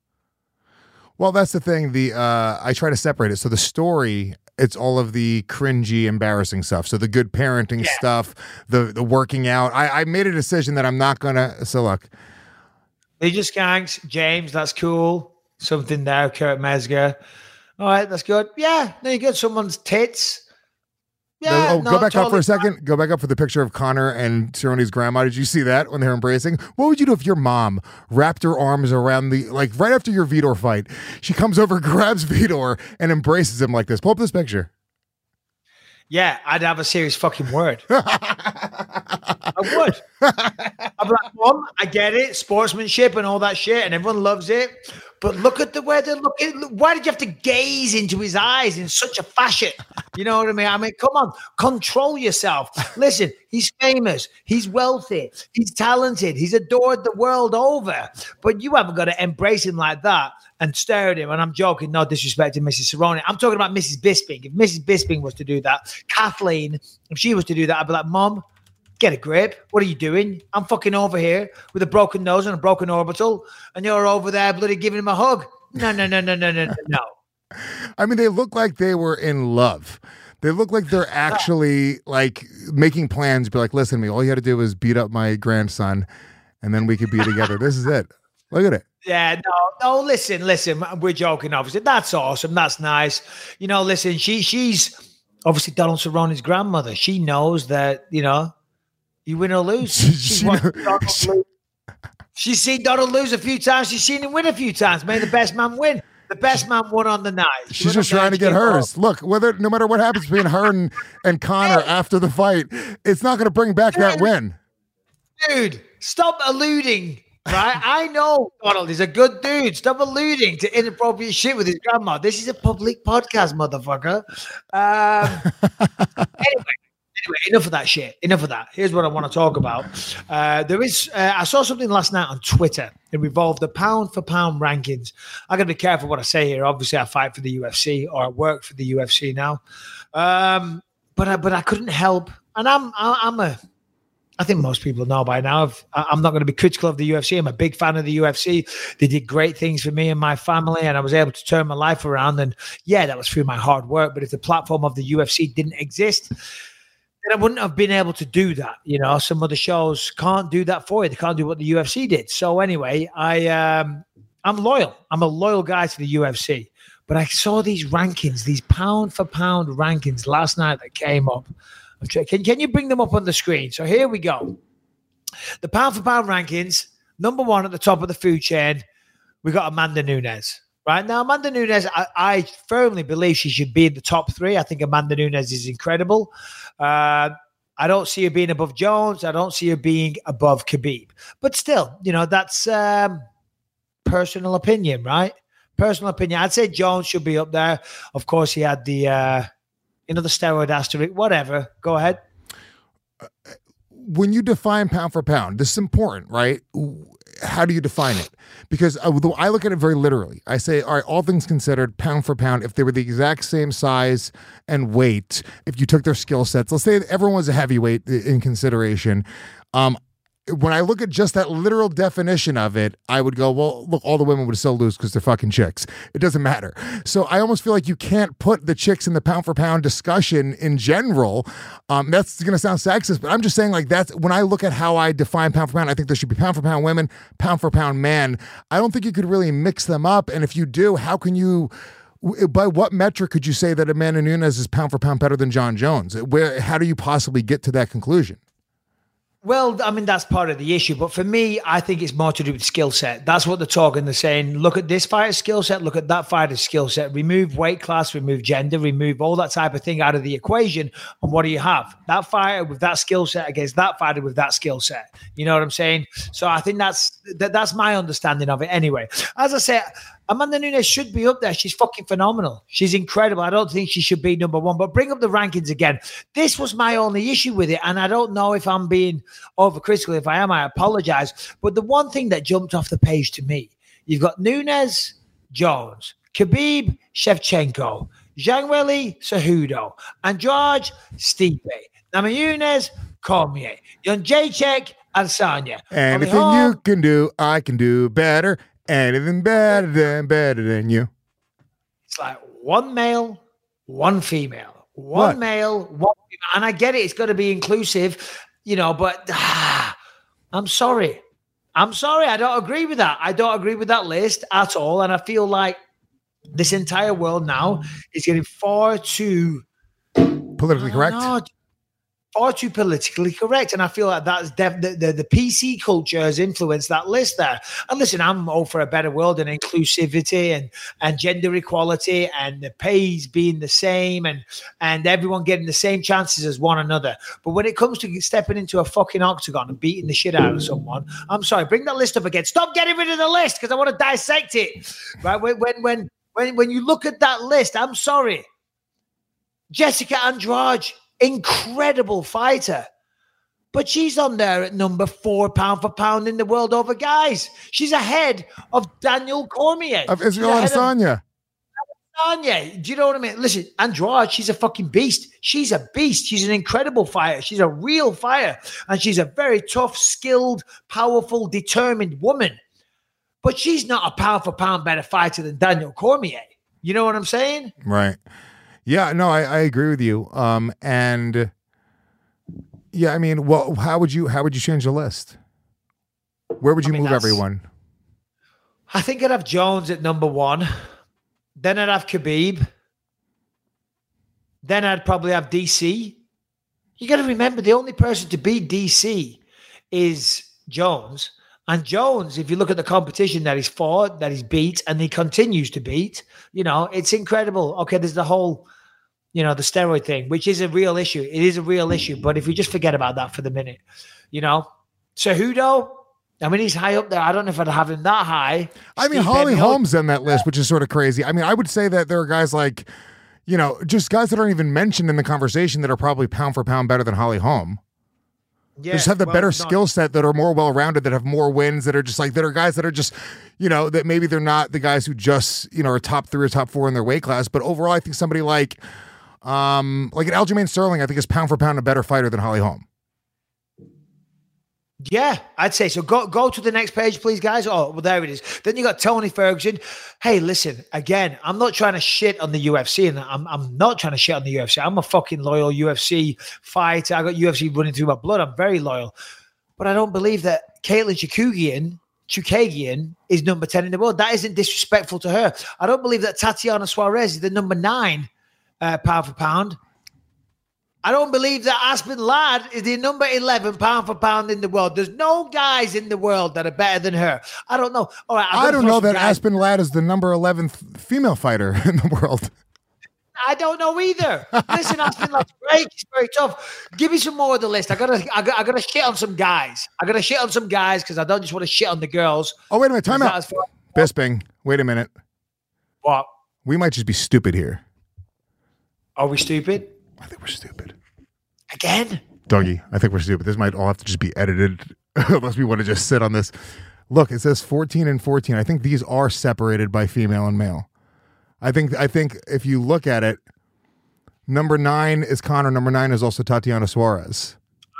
Well, that's the thing. The uh, I try to separate it. So the story, it's all of the cringy, embarrassing stuff. So the good parenting yeah. stuff, the the working out. I, I made a decision that I'm not gonna. So look, Legion Skanks, James, that's cool. Something there, Kurt Mesger. All right, that's good. Yeah, no, you got someone's tits. Yeah, oh, no, go back totally up for a second. fine. Go back up for the picture of Connor and Cerrone's grandma. Did you see that when they were embracing? What would you do if your mom wrapped her arms around the, like right after your Vitor fight, she comes over, grabs Vitor, and embraces him like this? Pull up this picture. Yeah, I'd have a serious fucking word. I would. I'd be like, Mom, I get it, sportsmanship and all that shit, and everyone loves it. But look at the way they're looking. Why did you have to gaze into his eyes in such a fashion? You know what I mean? I mean, come on, control yourself. Listen, he's famous. He's wealthy. He's talented. He's adored the world over. But you haven't got to embrace him like that and stare at him. And I'm joking, no disrespect to Missus Cerrone. I'm talking about Missus Bisping. If Missus Bisping was to do that, Kathleen, if she was to do that, I'd be like, Mom, get a grip. What are you doing? I'm fucking over here with a broken nose and a broken orbital, and you're over there bloody giving him a hug. No, no, no, no, no, no, no. I mean, they look like they were in love. They look like they're actually like making plans. Be like, listen to me. All you had to do was beat up my grandson, and then we could be together. This is it. Look at it. Yeah, no, no, listen, listen. We're joking, obviously. That's awesome. That's nice. You know, listen, she she's obviously Donald Cerrone's grandmother. She knows that, you know, you win or lose. She's, she watched Donald lose. She's seen Donald lose a few times. She's seen him win a few times. May the best man win. The best man won on the night. She She's just trying to get hers. Home. Look, whether no matter what happens between her and, and Connor after the fight, it's not going to bring back that win. Dude, stop alluding. Right? I know Donald is a good dude. Stop alluding to inappropriate shit with his grandma. This is a public podcast, motherfucker. Um, anyway. Anyway, enough of that shit. Enough of that. Here's what I want to talk about. Uh, there is, uh, I saw something last night on Twitter. It revolved the pound for pound rankings. I got to be careful what I say here. Obviously, I fight for the U F C, or I work for the U F C now. Um, but I, but I couldn't help, and I'm I'm a. I think most people know by now. I've, I'm not going to be critical of the U F C. I'm a big fan of the U F C. They did great things for me and my family, and I was able to turn my life around. And yeah, that was through my hard work. But if the platform of the U F C didn't exist, then I wouldn't have been able to do that. You know, some other shows can't do that for you. They can't do what the U F C did. So anyway, I, um, I'm loyal. I'm a loyal guy to the U F C. But I saw these rankings, these pound for pound rankings last night that came up. Can, can you bring them up on the screen? So here we go. The pound for pound rankings, number one at the top of the food chain, we got Amanda Nunes. Right now, Amanda Nunes, I, I firmly believe she should be in the top three. I think Amanda Nunes is incredible. Uh, I don't see her being above Jones. I don't see her being above Khabib. But still, you know, that's um, personal opinion, right? Personal opinion. I'd say Jones should be up there. Of course, he had the, uh, you know, the steroid asterisk, whatever. Go ahead. When you define pound for pound, this is important, right? How do you define it? Because I look at it very literally. I say, all right, all things considered, pound for pound, if they were the exact same size and weight, if you took their skill sets, let's say everyone was a heavyweight in consideration. Um, when I look at just that literal definition of it, I would go, well, look, all the women would still lose because they're fucking chicks. It doesn't matter. So I almost feel like you can't put the chicks in the pound for pound discussion in general. Um, that's going to sound sexist, but I'm just saying, like, that's when I look at how I define pound for pound, I think there should be pound for pound women, pound for pound men. I don't think you could really mix them up. And if you do, how can you, by what metric could you say that Amanda Nunes is pound for pound better than John Jones? Where, how do you possibly get to that conclusion? Well, I mean, that's part of the issue. But for me, I think it's more to do with skill set. That's what they're talking. They're saying, look at this fighter's skill set, look at that fighter's skill set, remove weight class, remove gender, remove all that type of thing out of the equation. And what do you have? That fighter with that skill set against that fighter with that skill set. You know what I'm saying? So I think that's that, that's my understanding of it anyway. As I said, Amanda Nunes should be up there. She's fucking phenomenal. She's incredible. I don't think she should be number one, but bring up the rankings again. This was my only issue with it, and I don't know if I'm being overcritical. If I am, I apologize. But the one thing that jumped off the page to me, you've got Nunes, Jones, Khabib, Shevchenko, Zhang Weili, Cejudo, Andrade, Stipe, Namajunas, Cormier, Jędrzejczyk, Adesanya. Anything Holly you can do, I can do better. Anything better than better than you. It's like one male, one female. One What? male, one female. And I get it. It's got to be inclusive, you know, but ah, I'm sorry. I'm sorry. I don't agree with that. I don't agree with that list at all. And I feel like this entire world now is getting far too Politically correct. No, far too politically correct. And I feel like that's def- the, the, the P C culture has influenced that list there. And listen, I'm all for a better world and inclusivity and, and gender equality and the pays being the same and, and everyone getting the same chances as one another. But when it comes to stepping into a fucking octagon and beating the shit out of someone, I'm sorry, bring that list up again. Stop getting rid of the list because I want to dissect it. Right? When, when, when, when, when you look at that list, I'm sorry. Jessica Andrade, incredible fighter, but she's on there at number four pound for pound in the world over guys. She's ahead of Daniel Cormier. Of Israel Adesanya. Adesanya. Do you know what I mean? Listen, Andrade, she's a fucking beast. She's a beast. She's an incredible fighter. She's a real fighter. And she's a very tough, skilled, powerful, determined woman. But she's not a pound for pound better fighter than Daniel Cormier. You know what I'm saying? Right. Yeah, no, I, I agree with you. Um, and yeah, I mean, well, how would you how would you change the list? Where would you I mean, move that's- everyone? I think I'd have Jones at number one. Then I'd have Khabib. Then I'd probably have D C. You got to remember, the only person to beat D C is Jones. And Jones, if you look at the competition that he's fought, that he's beat, and he continues to beat, you know, it's incredible. Okay, there's the whole, you know, the steroid thing, which is a real issue. It is a real issue. But if we just forget about that for the minute, you know, Cejudo, I mean, he's high up there. I don't know if I'd have him that high. I mean, Steve Holly Miocic- Holmes on that list, which is sort of crazy. I mean, I would say that there are guys like, you know, just guys that aren't even mentioned in the conversation that are probably pound for pound better than Holly Holm. Yeah, They just have the well, better no, skill set, that are more well-rounded, that have more wins, that are just like, that are guys that are just, you know, that maybe they're not the guys who just, you know, are top three or top four in their weight class. But overall, I think somebody like, um, like an Aljamain Sterling, I think is pound for pound a better fighter than Holly Holm. Yeah, I'd say so. Go go to the next page, please, guys. Oh, well, there it is. Then you got Tony Ferguson. Hey, listen, again, I'm not trying to shit on the U F C, and I'm I'm not trying to shit on the U F C. I'm a fucking loyal U F C fighter. I got U F C running through my blood. I'm very loyal. But I don't believe that Caitlin Chukagian, Chukagian is number ten in the world. That isn't disrespectful to her. I don't believe that Tatiana Suarez is the number nine uh, pound for pound. I don't believe that Aspen Ladd is the number eleven pound for pound in the world. There's no guys in the world that are better than her. I don't know. All right, I don't know that guys. Aspen Ladd is the number eleventh female fighter in the world. I don't know either. Listen, Aspen Ladd's great. He's very tough. Give me some more of the list. I gotta, I gotta, I gotta shit on some guys. I gotta shit on some guys because I don't just want to shit on the girls. Oh, wait a minute. Time Is that out. as far- Bisping, wait a minute. What? We might just be stupid here. Are we stupid I think we're stupid. again? Dougie, I think we're stupid. This might all have to just be edited unless we want to just sit on this. Look, it says fourteen and fourteen. I think these are separated by female and male. I think I think if you look at it, number nine is Conor. Number nine is also Tatiana Suarez.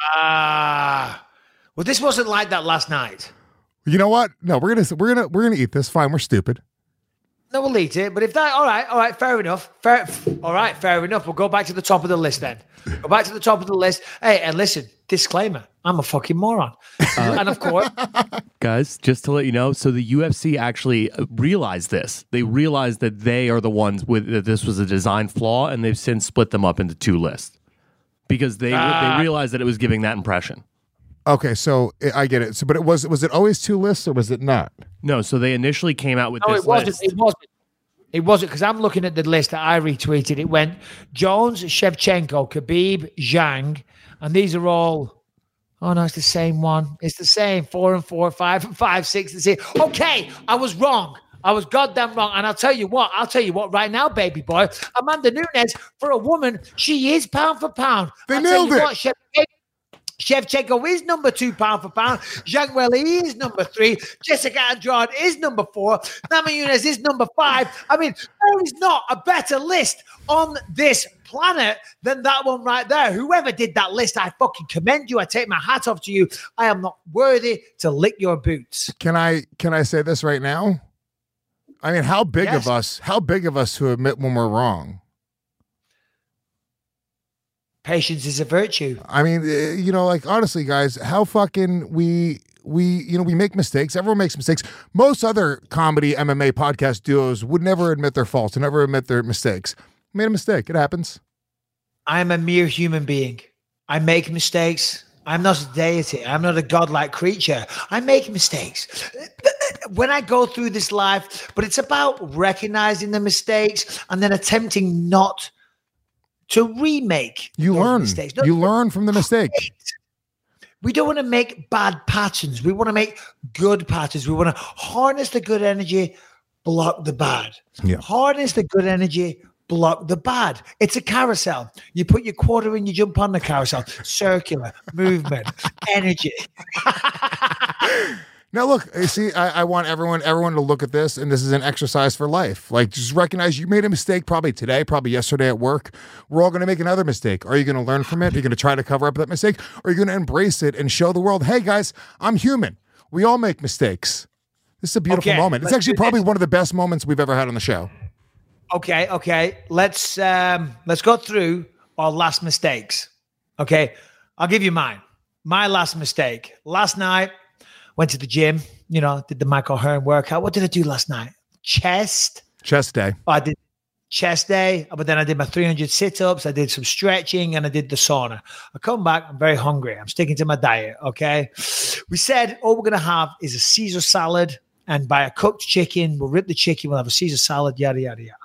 Ah, well, this wasn't like that last night. You know what? No, we're gonna we're gonna we're gonna eat this. Fine, we're stupid. No, we'll eat it. But if that, all right, all right, fair enough. Fair, all right, fair enough. We'll go back to the top of the list then. Go back to the top of the list. Hey, and listen, disclaimer: I'm a fucking moron. Uh, and of course, Guys, just to let you know, so the U F C actually realized this. They realized that they are the ones with that this was a design flaw, and they've since split them up into two lists because they Ah. they realized that it was giving that impression. Okay, so I I get it. So, but it was was it always two lists or was it not? No, so they initially came out with no, this it wasn't. list. It wasn't. It wasn't because I'm looking at the list that I retweeted. It went Jones, Shevchenko, Khabib, Zhang, and these are all. Oh no, it's the same one. It's the same. Four and four, five and five, six and six. Okay, I was wrong. I was goddamn wrong. And I'll tell you what, I'll tell you what right now, baby boy. Amanda Nunes, for a woman, she is pound for pound. They I'll nailed tell you it. What, Shevchenko, Shevchenko is number two pound for pound. Zhang Weili is number three. Jessica Andrade is number four. Namajunas is number five. I mean, there is not a better list on this planet than that one right there. Whoever did that list, I fucking commend you. I take my hat off to you. I am not worthy to lick your boots. Can I can I say this right now? I mean, how big Yes. of us, how big of us to admit when we're wrong? Patience is a virtue. I mean, eh, you know, like honestly, guys, how fucking we we you know we make mistakes. Everyone makes mistakes. Most other comedy M M A podcast duos would never admit their faults and never admit their mistakes. Made a mistake. It happens. I'm a mere human being. I make mistakes. I'm not a deity. I'm not a godlike creature. I make mistakes. When I go through this life, but it's about recognizing the mistakes and then attempting not to remake You those learn. mistakes. No, You learn from the mistake. we don't want to make bad patterns. We want to make good patterns. We want to harness the good energy, block the bad. Yeah. Harness the good energy, block the bad. It's a carousel. You put your quarter in, you jump on the carousel. Circular movement, energy. Now, look, you see, I, I want everyone everyone to look at this, and this is an exercise for life. Like, just recognize you made a mistake probably today, probably yesterday at work. We're all going to make another mistake. Are you going to learn from it? Are you going to try to cover up that mistake? Or are you going to embrace it and show the world, hey, guys, I'm human. We all make mistakes. This is a beautiful Okay, moment. It's let's actually do probably this. one of the best moments we've ever had on the show. Okay, okay. Let's um let's go through our last mistakes. Okay. I'll give you mine. My last mistake. Last night, went to the gym, you know, did the Michael Hearn workout. What did I do last night? Chest. Chest day. I did chest day, but then I did my three hundred sit-ups, I did some stretching, and I did the sauna. I come back, I'm very hungry. I'm sticking to my diet, okay? We said all we're going to have is a Caesar salad, and buy a cooked chicken. We'll rip the chicken, we'll have a Caesar salad, yada, yada, yada.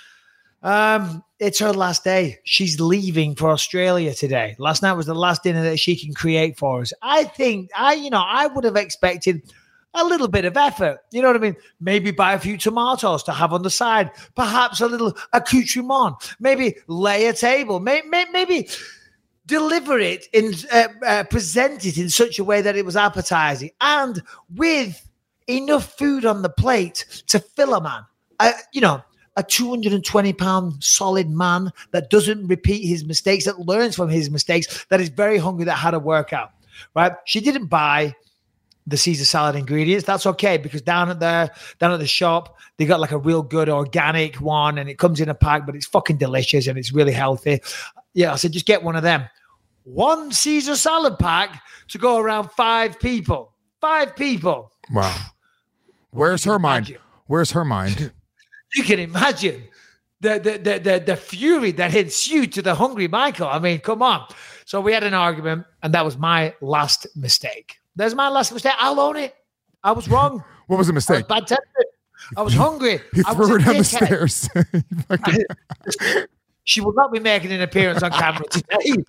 Um, it's her last day. She's leaving for Australia today. Last night was the last dinner that she can create for us. I think I, you know, I would have expected a little bit of effort. You know what I mean? Maybe buy a few tomatoes to have on the side. Perhaps a little accoutrement. Maybe lay a table. Maybe, maybe deliver it in, uh, uh, present it in such a way that it was appetizing and with enough food on the plate to fill a man. Uh, you know, a two hundred twenty pound solid man that doesn't repeat his mistakes, that learns from his mistakes, that is very hungry, that had a workout, right? She didn't buy the Caesar salad ingredients. That's okay, because down at the down at the shop, they got like a real good organic one, and it comes in a pack, but it's fucking delicious and it's really healthy. Yeah, I said, just get one of them. One Caesar salad pack to go around five people. Five people. Wow. Where's her mind? Imagine. Where's her mind? You can imagine the, the the the the fury that ensued to the hungry Michael. I mean, come on. So we had an argument, and that was my last mistake. That's my last mistake. I'll own it. I was wrong. What was the I was mistake? bad tempered. I was hungry. He I was threw a her down the dickhead. stairs. You fucking- She will not be making an appearance on camera today.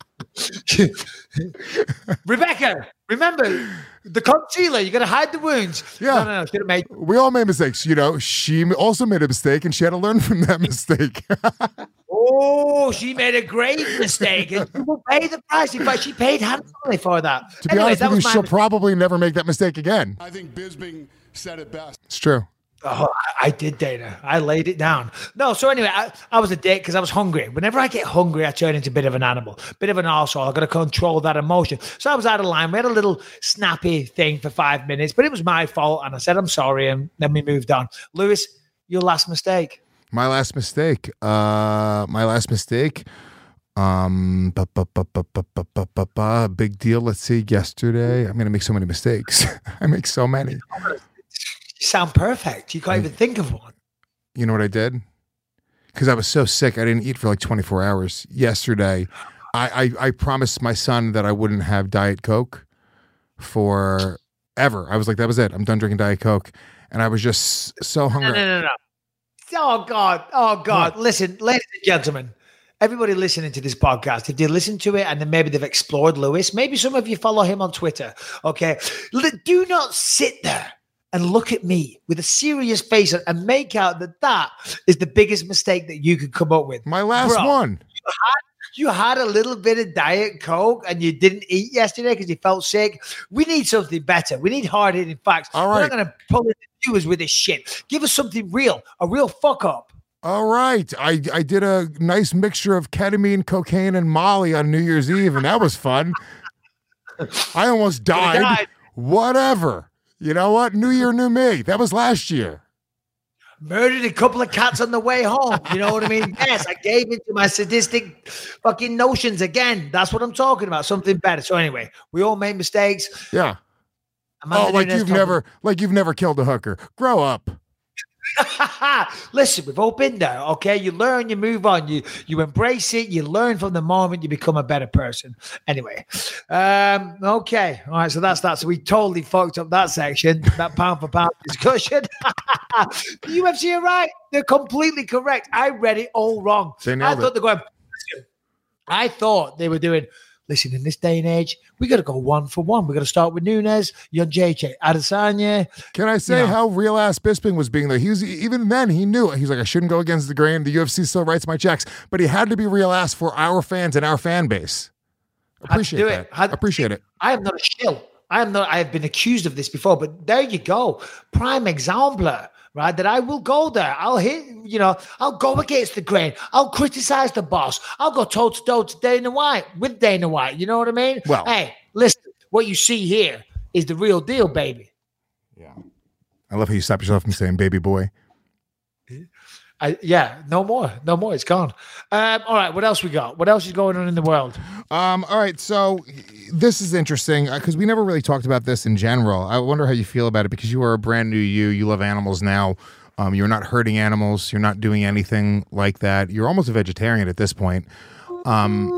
Rebecca, remember the concealer. You got to hide the wounds. Yeah. No, no, no. Should have made. we all made mistakes. You know, she also made a mistake, and she had to learn from that mistake. Oh, she made a great mistake, and she will pay the price. In fact, she paid handsomely for that. To be Anyway, honest that with you, was my she'll mistake. probably never make that mistake again. I think Bisping said it best. It's true. Oh, I I did, Dana. I laid it down. No, so anyway, I, I was a dick because I was hungry. Whenever I get hungry, I turn into a bit of an animal, bit of an arsehole. I've got to control that emotion. So I was out of line. We had a little snappy thing for five minutes, but it was my fault. And I said, I'm sorry. And then we moved on. Lewis, your last mistake. My last mistake. Uh, my last mistake. Um, ba, ba, ba, ba, ba, ba, ba, ba, ba. Big deal. Let's see. Yesterday, I'm gonna make so many mistakes. I make so many. You sound perfect. You can't even think of one. You know what I did? Because I was so sick, I didn't eat for like twenty-four hours. Yesterday, I, I I promised my son that I wouldn't have Diet Coke for ever. I was like, that was it. I'm done drinking Diet Coke, and I was just so No, hungry. no, no, no. Oh, God. Oh, God. Listen, ladies and gentlemen, everybody listening to this podcast, if they listen to it and then maybe they've explored Lewis, maybe some of you follow him on Twitter, okay? L- Do not sit there and look at me with a serious face and, and make out that that is the biggest mistake that you could come up with. My last Bro, one. You had, you had a little bit of Diet Coke and you didn't eat yesterday because you felt sick. We need something better. We need hard-hitting facts. All right. We're not going to pull in the viewers with this shit. Give us something real, a real fuck-up. All right. I, I did a nice mixture of ketamine, cocaine, and Molly on New Year's Eve, and that was fun. I almost died. died. Whatever. You know what? New year, new me. That was last year. Murdered a couple of cats on the way home. You know what I mean? Yes, I gave into my sadistic fucking notions again. That's what I'm talking about. Something better. So anyway, we all make mistakes. Yeah. Amanda oh, like Nunes you've told never, like you've never killed a hooker. Grow up. Listen, we've all been there, okay? You learn, you move on, you you embrace it, you learn from the moment, you become a better person. Anyway, um, okay, all right. So that's that. So we totally fucked up that section, that pound for pound discussion. The U F C are right; they're completely correct. I read it all wrong. They I nailed thought it. they were going. I thought they were doing. Listen, in this day and age, we got to go one for one. We got to start with Nunes, J J Adesanya. Can I say You know. how real ass Bisping was being there? He was even then he knew he's like I shouldn't go against the grain. The U F C still writes my checks, but he had to be real ass for our fans and our fan base. Appreciate do that. it. Had- Appreciate it. I am not a shill. I am not. I have been accused of this before, but there you go. Prime exemplar, right? That I will go there. I'll hit. You know, I'll go against the grain. I'll criticize the boss. I'll go toe to toe to Dana White with Dana White. You know what I mean? Well- hey, listen. What you see here is the real deal, baby. Yeah. I love how you stop yourself from saying baby boy. I, yeah, no more, no more. It's gone. Um, all right, what else we got? What else is going on in the world? Um, all right, so this is interesting because we never really talked about this in general. I wonder how you feel about it because you are a brand new you. You love animals now. Um, you're not hurting animals. You're not doing anything like that. You're almost a vegetarian at this point. Um,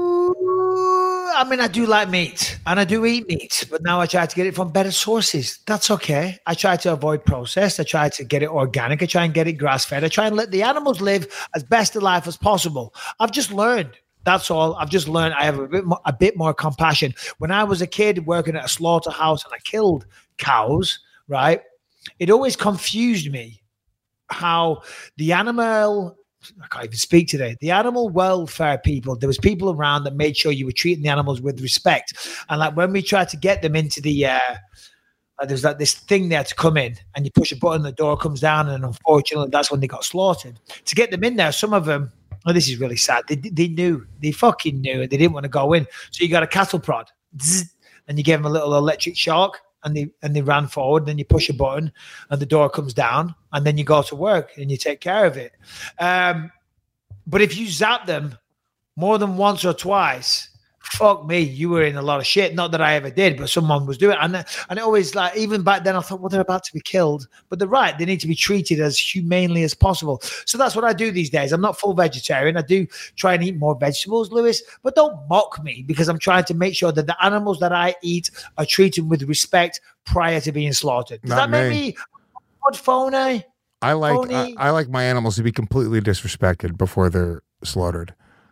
I mean, I do like meat and I do eat meat, but now I try to get it from better sources. That's okay. I try to avoid processed. I try to get it organic. I try and get it grass fed. I try and let the animals live as best a life as possible. I've just learned. That's all. I've just learned I have a bit more, a bit more compassion. When I was a kid working at a slaughterhouse and I killed cows, right, it always confused me how the animal... I can't even speak today. The animal welfare people, there was people around that made sure you were treating the animals with respect. And like when we tried to get them into the, uh, uh, there's like this thing there to come in and you push a button, the door comes down and unfortunately that's when they got slaughtered. To get them in there, some of them, oh, this is really sad. They, they knew, they fucking knew and they didn't want to go in. So you got a cattle prod zzz, and you gave them a little electric shock. And they and they ran forward. Then you push a button, and the door comes down. And then you go to work and you take care of it. Um, but if you zap them more than once or twice, fuck me, you were in a lot of shit. Not that I ever did, but someone was doing it. And and it always like even back then, I thought, well, they're about to be killed. But they're right; they need to be treated as humanely as possible. So that's what I do these days. I'm not full vegetarian. I do try and eat more vegetables, Lewis. But don't mock me because I'm trying to make sure that the animals that I eat are treated with respect prior to being slaughtered. Does Not that make me. me good phony? I like I, Phony. I like my animals to be completely disrespected before they're slaughtered.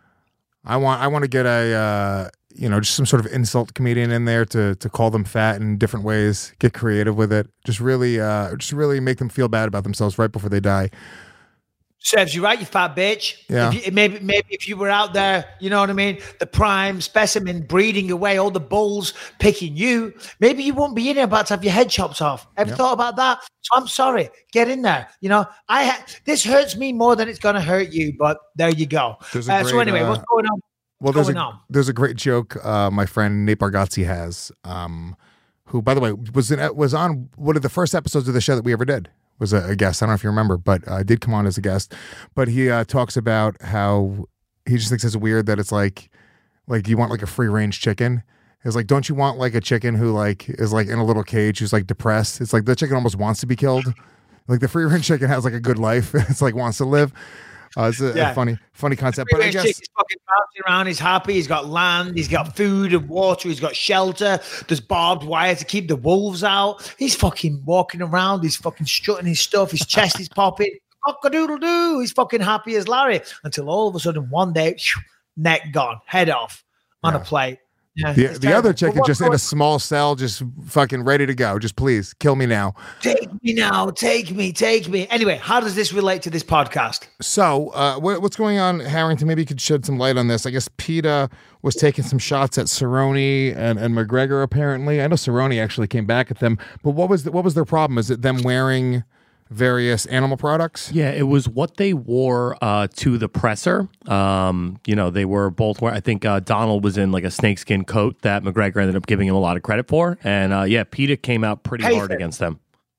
I want I want to get a uh, you know just some sort of insult comedian in there to to call them fat in different ways. Get creative with it. Just really uh, just really make them feel bad about themselves right before they die. Serves you right, you fat bitch. Yeah. If you, maybe, maybe if you were out there, you know what I mean? The prime specimen breeding away all the bulls, picking you. Maybe you won't be in there about to have your head chopped off. Ever Yep. thought about that? So I'm sorry. Get in there. You know, I ha- this hurts me more than it's going to hurt you. But there you go. There's a Uh, so great, anyway, uh, what's going on? Well, What's there's going a on? there's a great joke uh, my friend Nate Bargatze has, um, who by the way was in, was on one of the first episodes of the show that we ever did. Was a, a guest. I don't know if you remember, but uh, did come on as a guest. But he uh, talks about how he just thinks it's weird that it's like, like you want like a free range chicken. It's like, don't you want like a chicken who like is like in a little cage who's like depressed? It's like the chicken almost wants to be killed. Like the free range chicken has like a good life. It's like wants to live. Uh, it's a, Yeah. a funny, funny concept. But I guess He's fucking bouncing around. He's happy. He's got land. He's got food and water. He's got shelter. There's barbed wire to keep the wolves out. He's fucking walking around. He's fucking strutting his stuff. His chest is popping. Cock-a-doodle-doo. He's fucking happy as Larry until all of a sudden one day, phew, neck gone, head off on Yeah. a plate. Yeah, The, it's the other terrible. chicken But what- just in a what- small cell, just fucking ready to go. Just please kill me now. Take me now, take me, take me. Anyway, how does this relate to this podcast? So, uh, what, what's going on, Harrington? Maybe you could shed some light on this. I guess PETA was taking some shots at Cerrone and, and McGregor. Apparently, I know Cerrone actually came back at them. But what was the, what was their problem? Is it them wearing various animal products? Yeah, it was what they wore uh, to the presser. Um, you know, they were both wearing, I think uh, Donald was in like a snakeskin coat that McGregor ended up giving him a lot of credit for. And uh, yeah, PETA came out pretty Hey, hard sir. against them.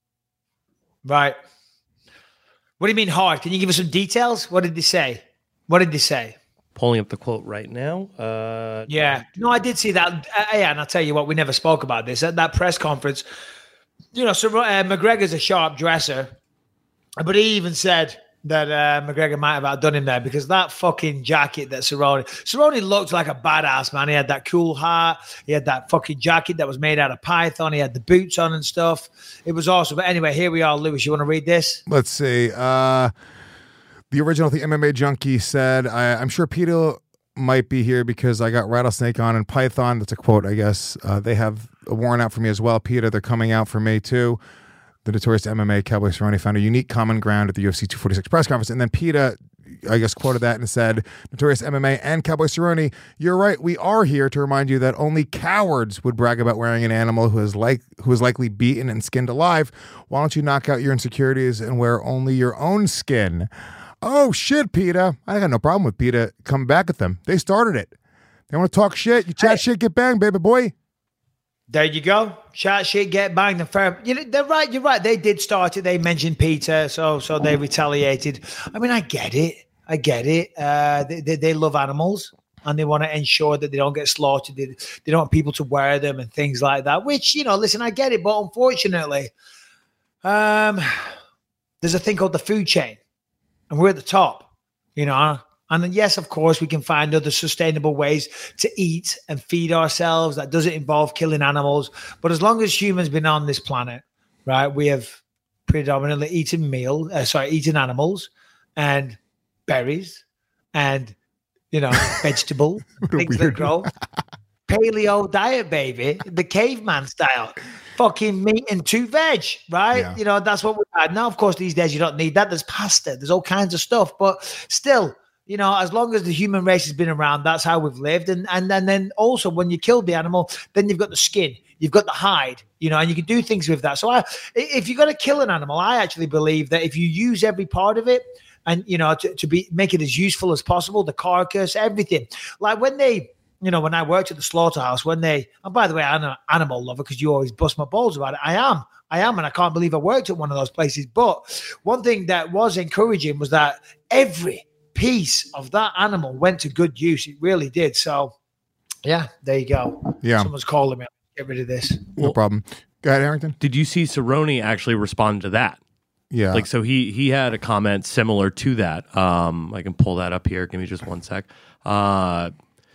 Right. What do you mean hard? Can you give us some details? What did they say? What did they say? Pulling up the quote right now. Uh, Yeah. No, I did see that. Uh, yeah, and I'll tell you what, we never spoke about this. At that press conference, you know, so uh, McGregor's a sharp dresser, but he even said that uh, McGregor might have outdone him there because that fucking jacket that Cerrone, Cerrone looked like a badass, man. He had that cool hat. He had that fucking jacket that was made out of python. He had the boots on and stuff. It was awesome. But anyway, here we are, Lewis. You want to read this? Let's see. Uh, the original, the M M A Junkie said, I, I'm sure PETA might be here because I got rattlesnake on and python. That's a quote, I guess. Uh, they have a warrant out for me as well. PETA, they're coming out for me too. The notorious M M A Cowboy Cerrone found a unique common ground at the U F C two forty-six press conference. And then PETA, I guess, quoted that and said, notorious M M A and Cowboy Cerrone, you're right. We are here to remind you that only cowards would brag about wearing an animal who is like who is likely beaten and skinned alive. Why don't you knock out your insecurities and wear only your own skin? Oh, shit, PETA. I got no problem with PETA coming back at them. They started it. They want to talk shit. You chat Hey. shit, get banged, baby boy. There you go. Chat shit, get banged. And fair. You know, they're right. You're right. They did start it. They mentioned Peter, so so they retaliated. I mean, I get it. I get it. Uh, they, they they love animals and they want to ensure that they don't get slaughtered. They, they don't want people to wear them and things like that. Which, you know, listen, I get it, but unfortunately, um, there's a thing called the food chain, and we're at the top. You know. And then, yes, of course, we can find other sustainable ways to eat and feed ourselves that doesn't involve killing animals. But as long as humans been on this planet, right, we have predominantly eaten meal, uh, sorry, eaten animals and berries and, you know, vegetables, things that weird- grow. Paleo diet, baby, the caveman style. Fucking meat and two veg, right? Yeah. You know, that's what we had. Now, of course, these days you don't need that. There's pasta, there's all kinds of stuff, but still, you know, as long as the human race has been around, that's how we've lived. And and, and then also when you kill the animal, then you've got the skin, you've got the hide, you know, and you can do things with that. So I, if you're going to kill an animal, I actually believe that if you use every part of it and, you know, to, to be make it as useful as possible, the carcass, everything. Like when they, you know, when I worked at the slaughterhouse, when they, and by the way, I'm an animal lover because you always bust my balls about it. I am. I am, and I can't believe I worked at one of those places. But one thing that was encouraging was that every piece of that animal went to good use. It really did. So, yeah, there you go. Yeah. Someone's calling me. Get rid of this. No problem. Go ahead, Harrington. Did you see Cerrone actually respond to that? Yeah. Like, so he he had a comment similar to that. Um, I can pull that up here. Give me just one sec. Uh,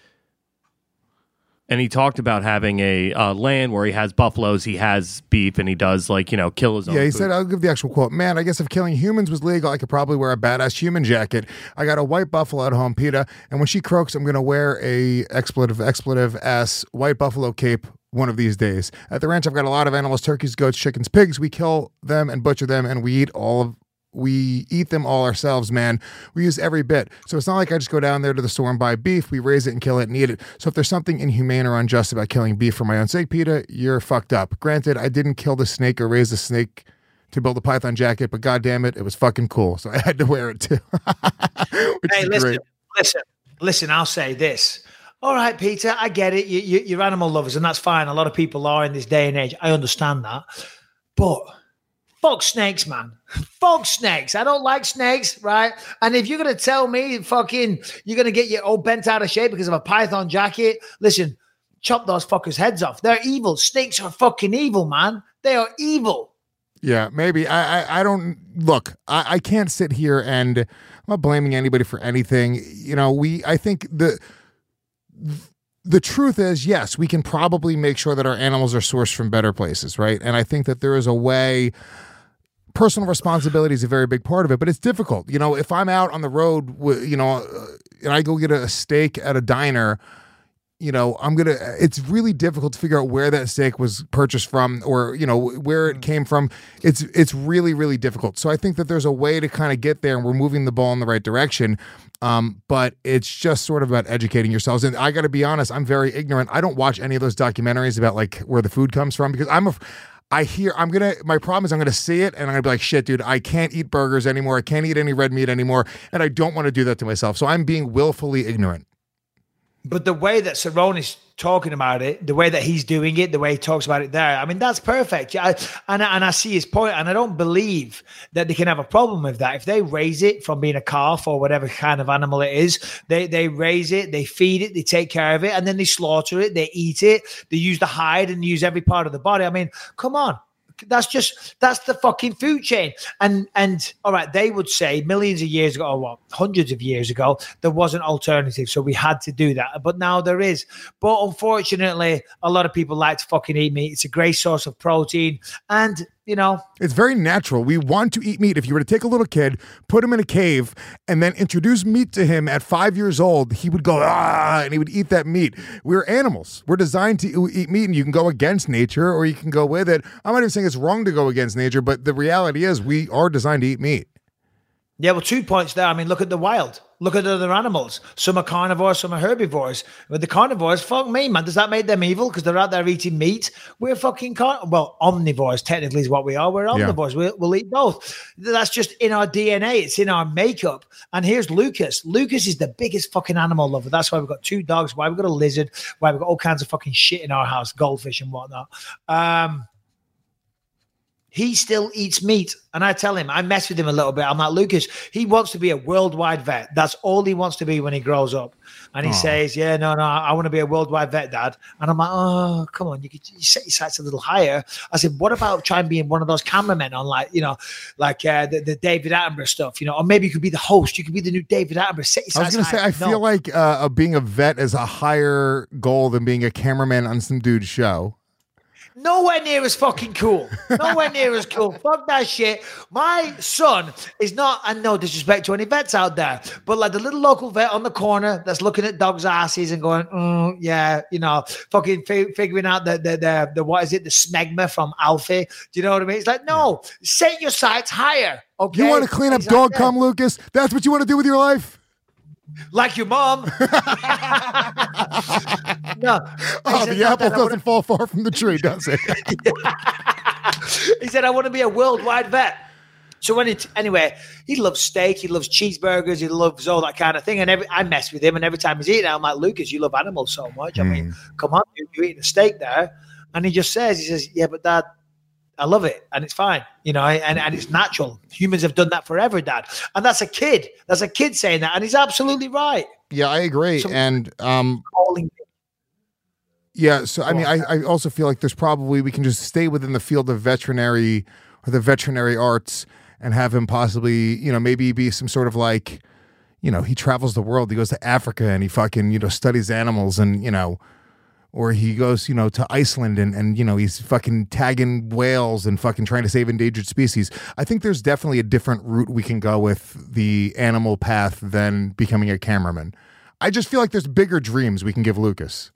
and he talked about having a uh, land where he has buffaloes, he has beef, and he does, like, you know, kill his own Yeah, he food. said, I'll give the actual quote. Man, I guess if killing humans was legal, I could probably wear a badass human jacket. I got a white buffalo at home, PETA, and when she croaks, I'm going to wear a expletive, expletive ass white buffalo cape one of these days. At the ranch, I've got a lot of animals, turkeys, goats, chickens, pigs. We kill them and butcher them, and we eat all of We eat them all ourselves, man. We use every bit. So it's not like I just go down there to the store and buy beef. We raise it and kill it and eat it. So if there's something inhumane or unjust about killing beef for my own sake, PETA, you're fucked up. Granted, I didn't kill the snake or raise the snake to build a python jacket, but goddamn it, it was fucking cool. So I had to wear it too. Which Hey, is listen, great. listen, listen, I'll say this. All right, Peter, I get it. You, you, you're animal lovers, and that's fine. A lot of people are in this day and age. I understand that. But fuck snakes, man. Fuck snakes. I don't like snakes, right? And if you're going to tell me fucking you're going to get your all bent out of shape because of a python jacket, listen, chop those fuckers' heads off. They're evil. Snakes are fucking evil, man. They are evil. Yeah, maybe. I, I, I don't look. I, I can't sit here and I'm not blaming anybody for anything. You know, we. I think the the truth is, yes, we can probably make sure that our animals are sourced from better places, right? And I think that there is a way. Personal responsibility is a very big part of it, but it's difficult. You know, if I'm out on the road, with, you know, uh, and I go get a steak at a diner. you know, I'm going to, it's really difficult to figure out where that steak was purchased from or, you know, where it came from. It's, it's really, really difficult. So I think that there's a way to kind of get there and we're moving the ball in the right direction. Um, but it's just sort of about educating yourselves. And I got to be honest, I'm very ignorant. I don't watch any of those documentaries about like where the food comes from because I'm a, I hear, I'm going to, my problem is I'm going to see it and I'm going to be like, shit, dude, I can't eat burgers anymore. I can't eat any red meat anymore. And I don't want to do that to myself. So I'm being willfully ignorant. But the way that Cerrone's talking about it, the way that he's doing it, the way he talks about it there, I mean, that's perfect. I, and, and I see his point, and I don't believe that they can have a problem with that. If they raise it from being a calf or whatever kind of animal it is, they, they raise it, they feed it, they take care of it, and then they slaughter it, they eat it, they use the hide and use every part of the body. I mean, come on. That's just, that's the fucking food chain. And, and all right, they would say millions of years ago, or what, hundreds of years ago, there was an alternative. So we had to do that. But now there is. But unfortunately, a lot of people like to fucking eat meat. It's a great source of protein. And, you know, it's very natural. We want to eat meat. If you were to take a little kid, put him in a cave, and then introduce meat to him at five years old, he would go, ah, and he would eat that meat. We're animals. We're designed to eat meat, and you can go against nature or you can go with it. I'm not even saying it's wrong to go against nature, but the reality is we are designed to eat meat. Yeah, well, two points there. I mean, look at the wild. Look at other animals. Some are carnivores, some are herbivores. But the carnivores, fuck me, man. Does that make them evil because they're out there eating meat? We're fucking car- well, omnivores technically is what we are. We're omnivores. Yeah. We'll, we'll eat both. That's just in our D N A. It's in our makeup. And here's Lucas. Lucas is the biggest fucking animal lover. That's why we've got two dogs. Why we've got a lizard. Why we've got all kinds of fucking shit in our house, goldfish and whatnot. Um, He still eats meat. And I tell him, I mess with him a little bit. I'm like, Lucas, he wants to be a worldwide vet. That's all he wants to be when he grows up. And he Aww. says, yeah, no, no, I want to be a worldwide vet, Dad. And I'm like, oh, come on, you could you set your sights a little higher. I said, what about trying being one of those cameramen on like, you know, like uh, the, the David Attenborough stuff, you know, or maybe you could be the host. You could be the new David Attenborough. Set your sights I was going to say, I no. feel like uh, being a vet is a higher goal than being a cameraman on some dude's show. Nowhere near as fucking cool. Nowhere near as cool. Fuck that shit. My son is not, and no disrespect to any vets out there, but like the little local vet on the corner that's looking at dogs' asses and going, oh, yeah, you know, fucking f- figuring out the, the, the, the, what is it, the smegma from Alfie. Do you know what I mean? It's like, no, set your sights higher. Okay. You want to clean up He's dog like cum, Lucas? That's what you want to do with your life? Like your mom. No. Oh, the apple doesn't wanna... fall far from the tree, does it? He said, I want to be a worldwide vet. So when it, anyway, he loves steak, he loves cheeseburgers, he loves all that kind of thing. And every, I mess with him, and every time he's eating, I'm like, Lucas, you love animals so much. Mm. I mean, come on, dude, you're eating a steak there. And he just says, he says, yeah, but Dad, I love it, and it's fine, you know, and, and it's natural. Humans have done that forever, Dad. And that's a kid. That's a kid saying that, and he's absolutely right. Yeah, I agree. So, and um, yeah, so I mean, I, I also feel like there's probably, we can just stay within the field of veterinary or the veterinary arts and have him possibly, you know, maybe be some sort of like, you know, he travels the world. He goes to Africa and he fucking, you know, studies animals and, you know, or he goes, you know, to Iceland and, and, you know, he's fucking tagging whales and fucking trying to save endangered species. I think there's definitely a different route we can go with the animal path than becoming a cameraman. I just feel like there's bigger dreams we can give Lucas.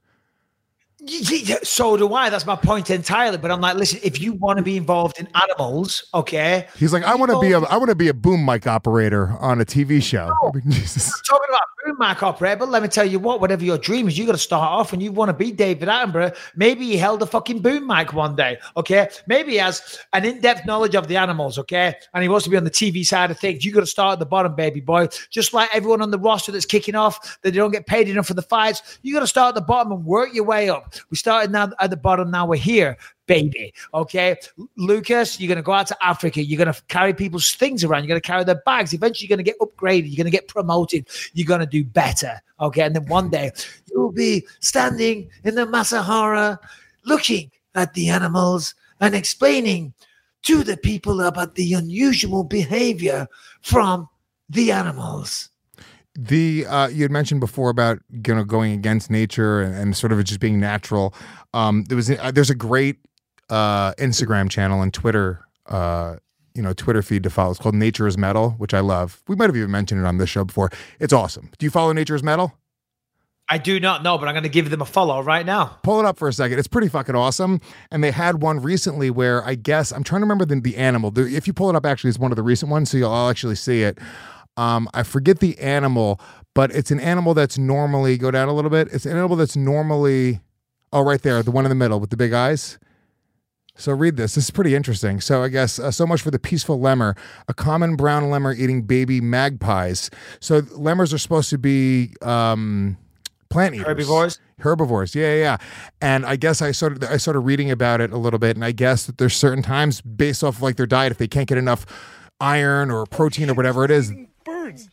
So do I. That's my point entirely. But I'm like, listen, if you want to be involved in animals, okay. He's like, I want to be a, I want to be a boom mic operator on a T V show. No, I'm talking about boom mic operator, but let me tell you what, whatever your dream is, you got to start off and you want to be David Attenborough. Maybe he held a fucking boom mic one day, okay. Maybe he has an in-depth knowledge of the animals, okay, and he wants to be on the T V side of things. You got to start at the bottom, baby boy. Just like everyone on the roster that's kicking off, that they don't get paid enough for the fights. You got to start at the bottom and work your way up. We started now at the bottom. Now we're here, baby. Okay, Lucas, you're going to go out to Africa. You're going to carry people's things around. You're going to carry their bags. Eventually, you're going to get upgraded. You're going to get promoted. You're going to do better. Okay, and then one day you'll be standing in the Masahara, looking at the animals and explaining to the people about the unusual behavior from the animals. The uh, you had mentioned before about, you know, going against nature and, and sort of it just being natural. Um, there was uh, there's a great uh, Instagram channel and Twitter, uh, you know, Twitter feed to follow. It's called Nature is Metal, which I love. We might have even mentioned it on this show before. It's awesome. Do you follow Nature is Metal? I do not know, but I'm going to give them a follow right now. Pull it up for a second. It's pretty fucking awesome. And they had one recently where I guess, I'm trying to remember the, the animal. The, if you pull it up, actually, it's one of the recent ones, so you'll all actually see it. Um, I forget the animal, but it's an animal that's normally, go down a little bit. It's an animal that's normally, oh, right there, the one in the middle with the big eyes. So read this. This is pretty interesting. So I guess uh, so much for the peaceful lemur, a common brown lemur eating baby magpies. So lemurs are supposed to be um, plant eaters. Herbivores? Herbivores, yeah, yeah, yeah. And I guess I started I started reading about it a little bit, and I guess that there's certain times based off of like their diet, if they can't get enough iron or protein or whatever it is. Birds.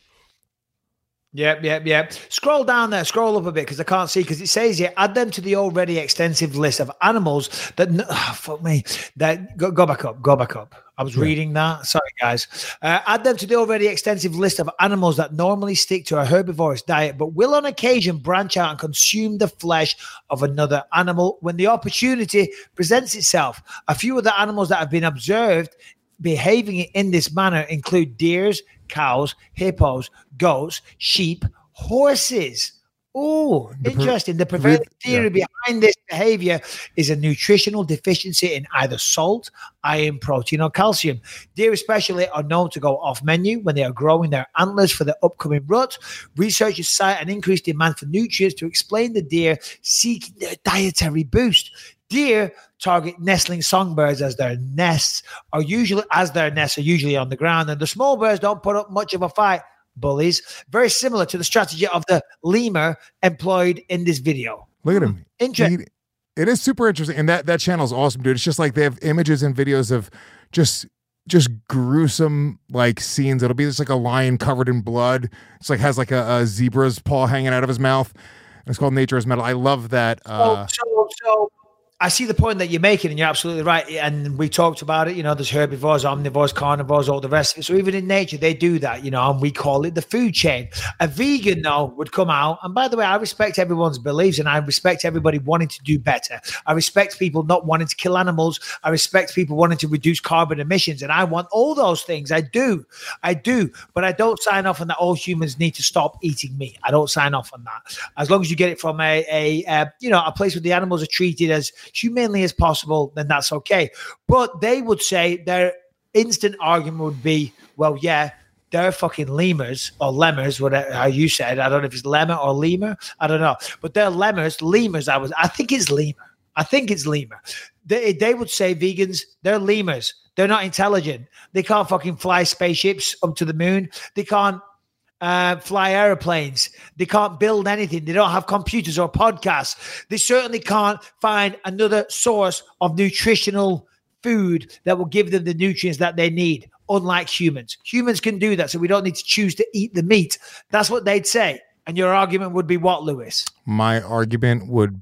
Yep, yep, yep. Scroll down there, scroll up a bit because I can't see, because it says here, add them to the already extensive list of animals that, oh, fuck me, that, go, go back up, go back up. I was yeah. reading that. Sorry, guys. Uh, add them to the already extensive list of animals that normally stick to a herbivorous diet, but will on occasion branch out and consume the flesh of another animal when the opportunity presents itself. A few of the animals that have been observed behaving in this manner include deers, cows, hippos, goats, sheep, horses. Oh, interesting. The prevailing theory yeah. behind this behavior is a nutritional deficiency in either salt, iron, protein, or calcium. Deer especially are known to go off menu when they are growing their antlers for the upcoming rut. Researchers cite an increased demand for nutrients to explain the deer seeking their dietary boost. Deer target nestling songbirds as their nests are usually as their nests are usually on the ground, and the small birds don't put up much of a fight. Bullies, very similar to the strategy of the lemur employed in this video. Look at him. Interesting. It is super interesting, and that that channel is awesome, dude. It's just like they have images and videos of just just gruesome like scenes. It'll be just like a lion covered in blood. It's like has like a, a zebra's paw hanging out of his mouth. It's called Nature is Metal. I love that. Uh, so, so, so I see the point that you're making, and you're absolutely right. And we talked about it. You know, there's herbivores, omnivores, carnivores, all the rest of it. So even in nature, they do that, you know, and we call it the food chain. A vegan, though, would come out. And by the way, I respect everyone's beliefs, and I respect everybody wanting to do better. I respect people not wanting to kill animals. I respect people wanting to reduce carbon emissions. And I want all those things. I do. I do. But I don't sign off on that all humans need to stop eating meat. I don't sign off on that. As long as you get it from a, a, a you know, a place where the animals are treated as humanely as possible, then that's okay. But they would say their instant argument would be, well, yeah, they're fucking lemurs or lemurs, whatever how you said. I don't know if it's lemur or lemur. I don't know. But they're lemurs, lemurs. I was, I think it's lemur. I think it's lemur. They, they would say vegans, they're lemurs. They're not intelligent. They can't fucking fly spaceships up to the moon. They can't Uh, fly airplanes. They can't build anything. They don't have computers or podcasts. They certainly can't find another source of nutritional food that will give them the nutrients that they need, unlike humans. Humans can do that, so we don't need to choose to eat the meat. That's what they'd say. And your argument would be what, Lewis? My argument would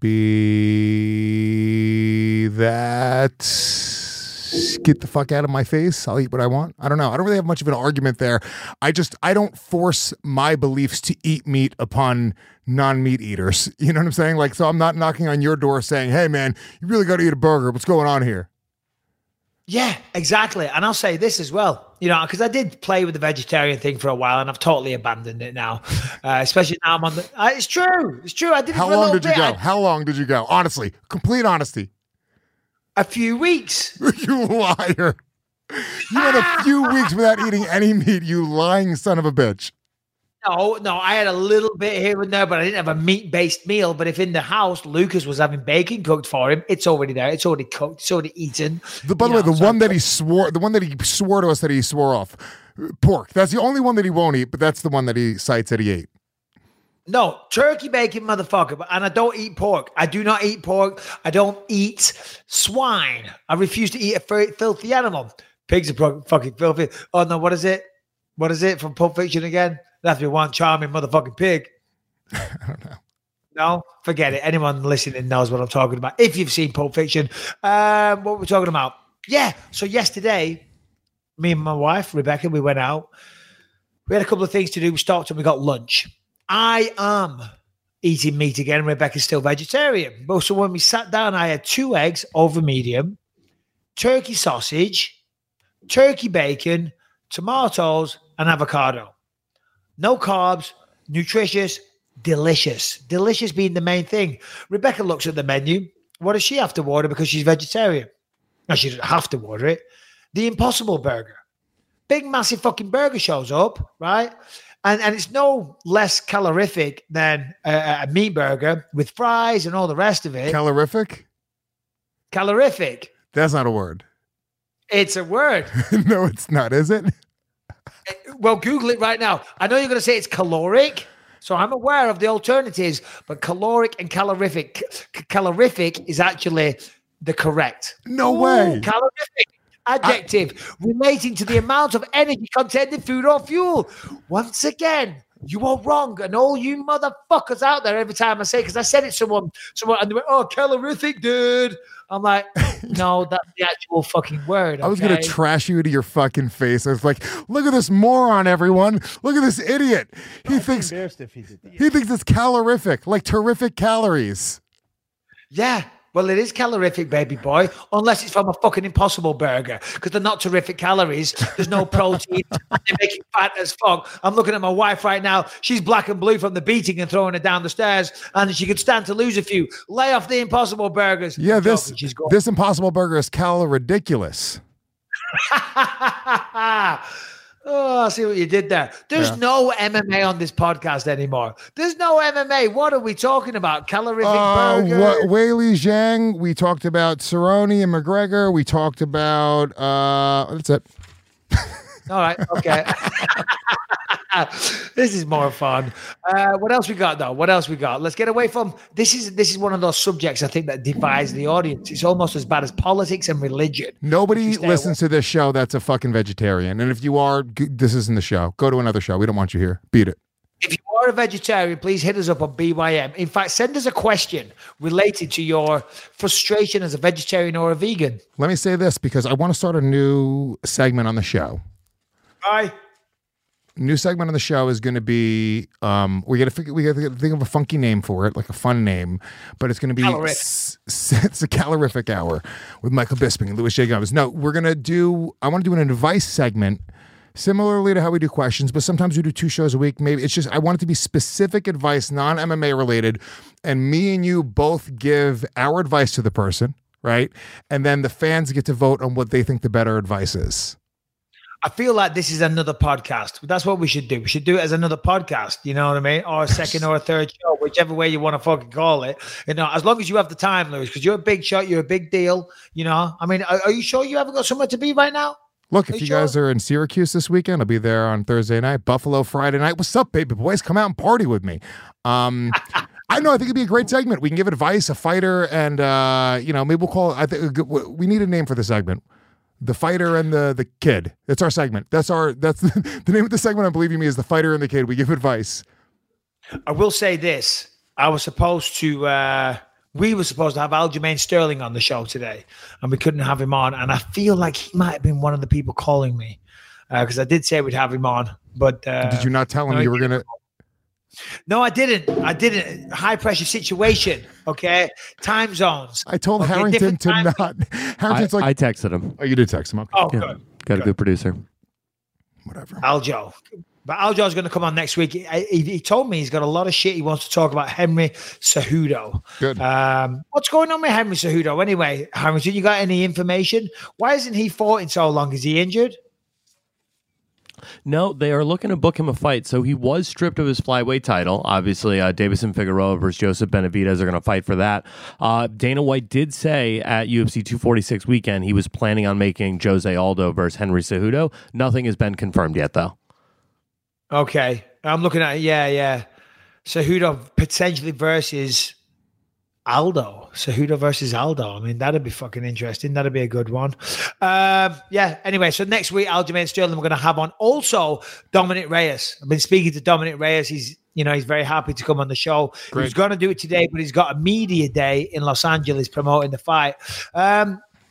be that... get the fuck out of my face. I'll eat what I want. I don't know. I don't really have much of an argument there. I just, I don't force my beliefs to eat meat upon non-meat eaters. You know what I'm saying? Like, so I'm not knocking on your door saying, hey man, you really got to eat a burger. What's going on here? Yeah, exactly. And I'll say this as well, you know, because I did play with the vegetarian thing for a while and I've totally abandoned it now, uh, especially now I'm on the, uh, it's true. It's true. I did it How for a long little did you bit. go? I, How long did you go? Honestly, complete honesty. A few weeks. You liar. You had a few weeks without eating any meat, you lying son of a bitch. No, no, I had a little bit here and there, but I didn't have a meat-based meal. But if in the house, Lucas was having bacon cooked for him, it's already there. It's already cooked. It's already eaten. The, by the way, the one that he swore, the one that he swore to us that he swore off, pork. That's the only one that he won't eat, but that's the one that he cites that he ate. No, turkey bacon, motherfucker. And I don't eat pork. I do not eat pork. I don't eat swine. I refuse to eat a filthy animal. Pigs are fucking filthy. Oh, no, what is it? What is it from Pulp Fiction again? That'd be one charming motherfucking pig. I don't know. No, forget it. Anyone listening knows what I'm talking about. If you've seen Pulp Fiction, um, what we're talking about. Yeah. So yesterday, me and my wife, Rebecca, we went out. We had a couple of things to do. We stopped and we got lunch. I am eating meat again. Rebecca's still vegetarian. But so when we sat down, I had two eggs over medium, turkey sausage, turkey bacon, tomatoes, and avocado. No carbs, nutritious, delicious. Delicious being the main thing. Rebecca looks at the menu. What does she have to order because she's vegetarian? No, she doesn't have to order it. The Impossible Burger. Big, massive fucking burger shows up, right? And and it's no less calorific than a, a meat burger with fries and all the rest of it. Calorific? Calorific. That's not a word. It's a word. No, it's not, is it? Well, Google it right now. I know you're going to say it's caloric, so I'm aware of the alternatives, but caloric and calorific, c- calorific is actually the correct. No Ooh, way. Calorific. Adjective I- relating to the amount of energy contained in food or fuel. Once again, you are wrong, and all you motherfuckers out there every time I say, because I said it to someone, someone, and they went, "Oh, calorific, dude." I'm like, no, that's the actual fucking word. Okay? I was going to trash you to your fucking face. I was like, look at this moron, everyone. Look at this idiot. He thinks if he, did that. he thinks it's calorific, like terrific calories. Yeah. Well, it is calorific, baby boy, unless it's from a fucking Impossible Burger, because they're not terrific calories. There's no protein. They make you fat as fuck. I'm looking at my wife right now. She's black and blue from the beating and throwing her down the stairs, and she could stand to lose a few. Lay off the Impossible Burgers. Yeah, this this Impossible Burger is caloridiculous. Oh, I see what you did there. There's Yeah. no M M A on this podcast anymore. There's no M M A. What are we talking about? Calorific Uh, burger? Wa- Weili Zhang. We talked about Cerrone and McGregor. We talked about uh, that's it. All right. Okay. This is more fun. Uh, what else we got though? What else we got? Let's get away from this. Is this is one of those subjects I think that divides the audience. It's almost as bad as politics and religion. Nobody stay listens to this show that's a fucking vegetarian. And if you are, g- this isn't the show. Go to another show. We don't want you here. Beat it. If you are a vegetarian, please hit us up on B Y M. In fact, send us a question related to your frustration as a vegetarian or a vegan. Let me say this because I want to start a new segment on the show. Bye. New segment on the show is going to be um, we got to figure we got to think of a funky name for it, like a fun name, but it's going to be s- s- it's a calorific hour with Michael Bisping and Louis J. Gomez. No, we're going to do. I want to do an advice segment. Similarly to how we do questions, but sometimes we do two shows a week. Maybe it's just I want it to be specific advice, non-M M A related, and me and you both give our advice to the person, right? And then the fans get to vote on what they think the better advice is. I feel like this is another podcast. That's what we should do. We should do it as another podcast. You know what I mean? Or a second or a third show, whichever way you want to fucking call it. You know, as long as you have the time, Lewis, because you're a big shot, you're a big deal. You know, I mean, are, are you sure you haven't got somewhere to be right now? Look, Are if you you guys sure? are in Syracuse this weekend, I'll be there on Thursday night. Buffalo Friday night. What's up, baby boys? Come out and party with me. Um, I know. I think it'd be a great segment. We can give advice, a fighter, and uh, you know, maybe we'll call. I think we need a name for the segment. The fighter and the the kid. That's our segment. That's our. That's the, the name of the segment. I'm believing me is the fighter and the kid. We give advice. I will say this. I was supposed to, uh, we were supposed to have Aljamain Sterling on the show today, and we couldn't have him on. And I feel like he might have been one of the people calling me because uh, I did say we'd have him on. But uh, Did you not tell him no, you were going to? No, I didn't. I didn't. High pressure situation. Okay. Time zones. I told Okay, Harrington different to time- not. I, Harrington's like, I texted him. oh, you did text him. Okay. Oh, Yeah. good. Got a good producer. Whatever. Aljo. But Aljo's going to come on next week. He, he, he told me he's got a lot of shit he wants to talk about Henry Cejudo. Good. Um, what's going on with Henry Cejudo anyway, Harrington? You got any information? Why isn't he fought in so long? Is he injured? No, they are looking to book him a fight. So he was stripped of his flyweight title. Obviously, uh, Davison Figueroa versus Joseph Benavidez are going to fight for that. Uh, Dana White did say at U F C two forty-six weekend he was planning on making Jose Aldo versus Henry Cejudo. Nothing has been confirmed yet, though. Okay. I'm looking at it. Yeah, yeah. Cejudo potentially versus Aldo. Cejudo versus Aldo. I mean, that'd be fucking interesting. That'd be a good one. Um, yeah. Anyway, so next week, Aljamain Sterling, we're going to have on also Dominic Reyes. I've been speaking to Dominic Reyes. He's, you know, he's very happy to come on the show. Great. He's going to do it today, but he's got a media day in Los Angeles promoting the fight. Um,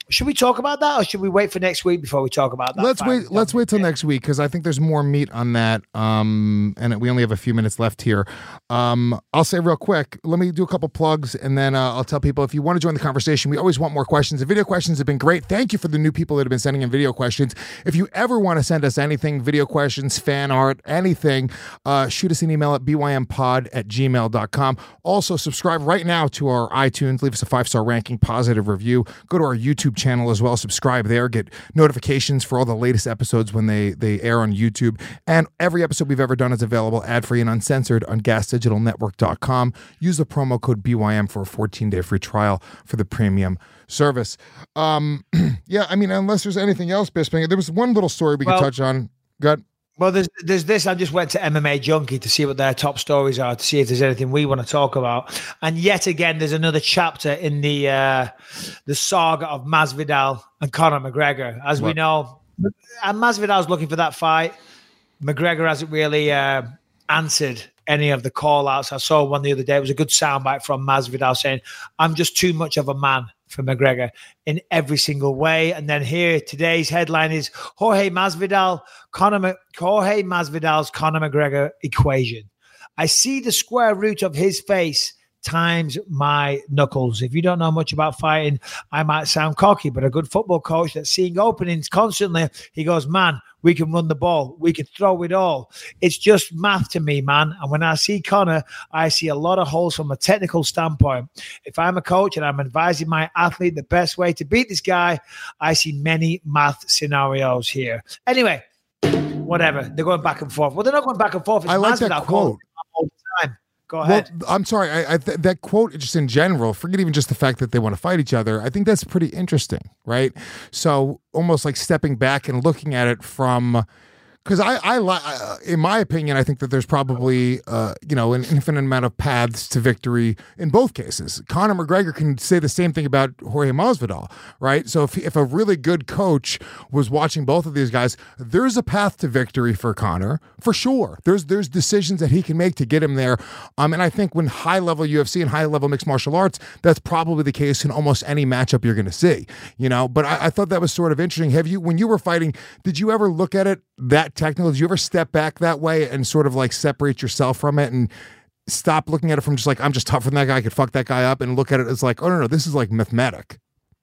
Should we talk about that, or should we wait for next week before we talk about that? Let's wait. Let's wait till next week because I think there's more meat on that. Um, and we only have a few minutes left here. Um, I'll say real quick. Let me do a couple plugs, and then uh, I'll tell people if you want to join the conversation. We always want more questions. The video questions have been great. Thank you for the new people that have been sending in video questions. If you ever want to send us anything, video questions, fan art, anything, uh, shoot us an email at b y m pod at gmail dot com. Also, subscribe right now to our iTunes. Leave us a five-star ranking, positive review. Go to our YouTube channel as well. Subscribe there. Get notifications for all the latest episodes when they, they air on YouTube. And every episode we've ever done is available ad-free and uncensored on gas digital network dot com. Use the promo code B Y M for a fourteen-day free trial for the premium service. Um, yeah, I mean, unless there's anything else, Bisping, there was one little story we well, could touch on. Good. Well, there's there's this. I just went to M M A Junkie to see what their top stories are, to see if there's anything we want to talk about. And yet again, there's another chapter in the uh, the saga of Masvidal and Conor McGregor. As what? we know, and Masvidal's looking for that fight. McGregor hasn't really uh, answered any of the call-outs. I saw one the other day. It was a good soundbite from Masvidal saying, "I'm just too much of a man for McGregor in every single way." And then here, today's headline is Jorge Masvidal, Conor, Jorge Masvidal's Conor McGregor equation. I see the square root of his face times my knuckles. If you don't know much about fighting, I might sound cocky, but a good football coach that's seeing openings constantly, he goes, man, we can run the ball. We can throw it all. It's just math to me, man. And when I see Conor, I see a lot of holes from a technical standpoint. If I'm a coach and I'm advising my athlete the best way to beat this guy, I see many math scenarios here. Anyway, whatever. They're going back and forth. Well, they're not going back and forth. It's I like that quote. All the time. Go ahead. Well, I'm sorry. I, I th- that quote, just in general, forget even just the fact that they want to fight each other. I think that's pretty interesting, right? So almost like stepping back and looking at it from, because I, I like, in my opinion, I think that there's probably, uh, you know, an infinite amount of paths to victory in both cases. Conor McGregor can say the same thing about Jorge Masvidal, right? So if if a really good coach was watching both of these guys, there's a path to victory for Conor, for sure. There's there's decisions that he can make to get him there. Um, and I think when high-level U F C and high-level mixed martial arts, that's probably the case in almost any matchup you're going to see, you know? But I, I thought that was sort of interesting. Have you, when you were fighting, did you ever look at it that technical? Did you ever step back that way and sort of like separate yourself from it and stop looking at it from just like, I'm just tougher than that guy, I could fuck that guy up, and look at it as like, oh no, no, this is like mathematic?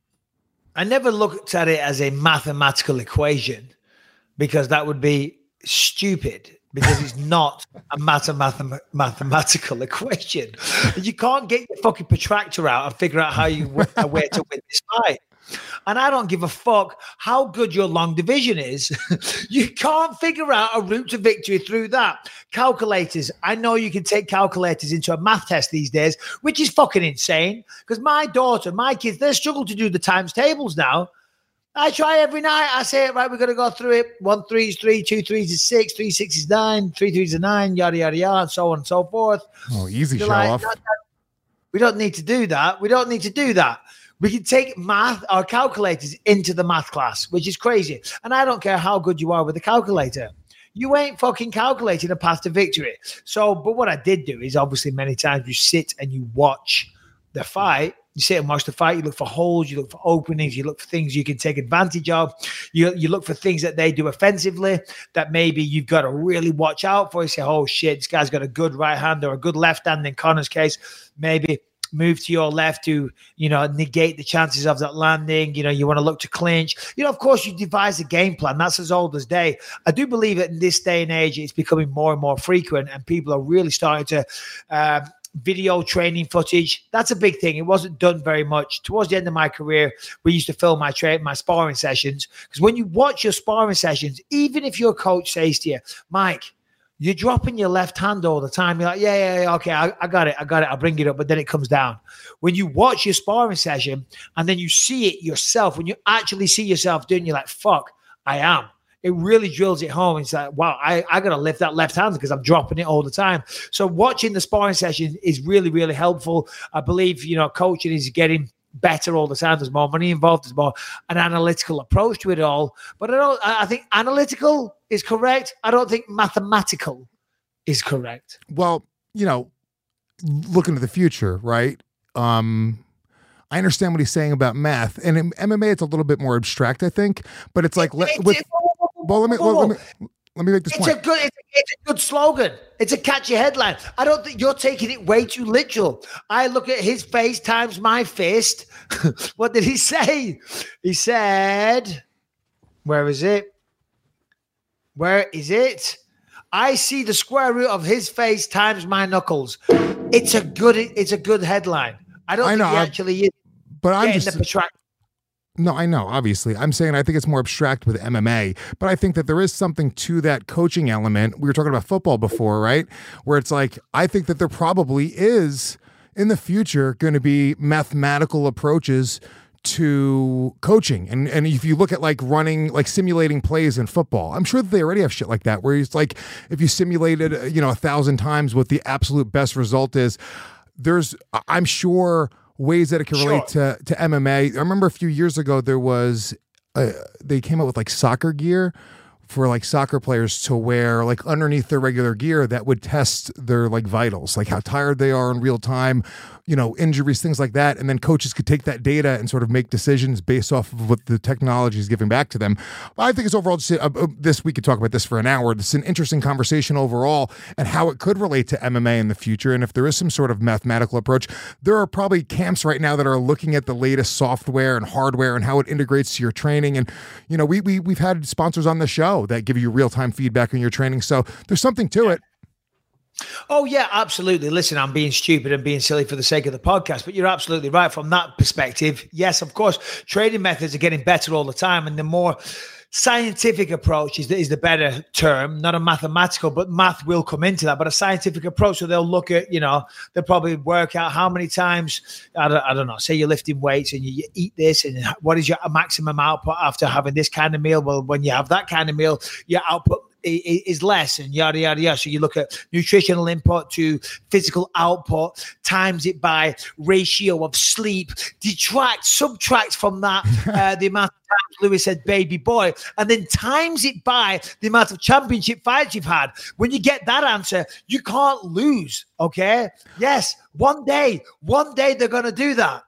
I never looked at it as a mathematical equation because that would be stupid, because it's not a mathemat- mathematical equation. You can't get your fucking protractor out and figure out how you where to win this fight. And I don't give a fuck how good your long division is. You can't figure out a route to victory through that. Calculators. I know you can take calculators into a math test these days, which is fucking insane. Because my daughter, my kids, they struggle to do the times tables now. I try every night. I say, right, we're going to go through it. One three is three, two threes is six, three six is nine, three threes is nine, yada, yada, yada, and so on and so forth. Oh, easy You're show like, off. no, no, we don't need to do that. We don't need to do that. We can take math or calculators into the math class, which is crazy. And I don't care how good you are with a calculator. You ain't fucking calculating a path to victory. So, but what I did do is obviously many times you sit and you watch the fight. You sit and watch the fight. You look for holes. You look for openings. You look for things you can take advantage of. You, you look for things that they do offensively that maybe you've got to really watch out for. You say, oh, shit, this guy's got a good right hand or a good left hand. In Conor's case, maybe move to your left to, you know, negate the chances of that landing. You know, you want to look to clinch. You know, of course, you devise a game plan. That's as old as day. I do believe that in this day and age, it's becoming more and more frequent, and people are really starting to uh, video training footage. That's a big thing. It wasn't done very much. Towards the end of my career, we used to film my tra- my sparring sessions, because when you watch your sparring sessions, even if your coach says to you, Mike, you're dropping your left hand all the time. You're like, yeah, yeah, yeah, okay, I, I got it, I got it, I'll bring it up, but then it comes down. When you watch your sparring session and then you see it yourself, when you actually see yourself doing it, you're like, fuck, I am. It really drills it home. It's like, wow, I, I got to lift that left hand because I'm dropping it all the time. So watching the sparring session is really, really helpful. I believe, you know, coaching is getting better all the time. There's more money involved. There's more an analytical approach to it all. But I don't. I think analytical is correct. I don't think mathematical is correct. Well, you know, looking to the future, right? Um, I understand what he's saying about math. And in M M A, it's a little bit more abstract, I think. But it's like, let, with, well, let me, well, let me, let me make this it's point. A good, it's, a, it's a good slogan. It's a catchy headline. I don't think you're taking it way too literal. I look at his face times my fist. What did he say? He said, where is it? Where is it? I see the square root of his face times my knuckles. It's a good, it's a good headline. I don't I think know, he actually is. But I'm just the protract- No, I know, obviously. I'm saying I think it's more abstract with M M A, but I think that there is something to that coaching element. We were talking about football before, right? Where it's like, I think that there probably is in the future going to be mathematical approaches to coaching. And and if you look at like running, like simulating plays in football, I'm sure that they already have shit like that, where it's like, if you simulated, you know, a thousand times what the absolute best result is, there's, I'm sure, ways that it can relate sure. to, to M M A. I remember a few years ago, there was, uh, they came out with like soccer gear for like soccer players to wear like underneath their regular gear that would test their like vitals, like how tired they are in real time, you know, injuries, things like that. And then coaches could take that data and sort of make decisions based off of what the technology is giving back to them. But I think it's overall just, uh, uh, this, we could talk about this for an hour. It's an interesting conversation overall and how it could relate to M M A in the future. And if there is some sort of mathematical approach, there are probably camps right now that are looking at the latest software and hardware and how it integrates to your training. And, you know, we, we, we've had sponsors on the show that give you real-time feedback on your training. So there's something to it. Oh, yeah, absolutely. Listen, I'm being stupid and being silly for the sake of the podcast, but you're absolutely right from that perspective. Yes, of course, training methods are getting better all the time, and the more scientific approach is the, is the better term, not a mathematical, but math will come into that, but a scientific approach. So they'll look at, you know, they'll probably work out how many times, I don't, I don't know, say you're lifting weights and you, you eat this, and what is your maximum output after having this kind of meal? Well, when you have that kind of meal, your output is less, and yada, yada, yada. So you look at nutritional input to physical output, times it by ratio of sleep, detract, subtract from that uh, the amount of times Lewis said baby boy, and then times it by the amount of championship fights you've had. When you get that answer, you can't lose, okay? Yes, one day, one day they're going to do that.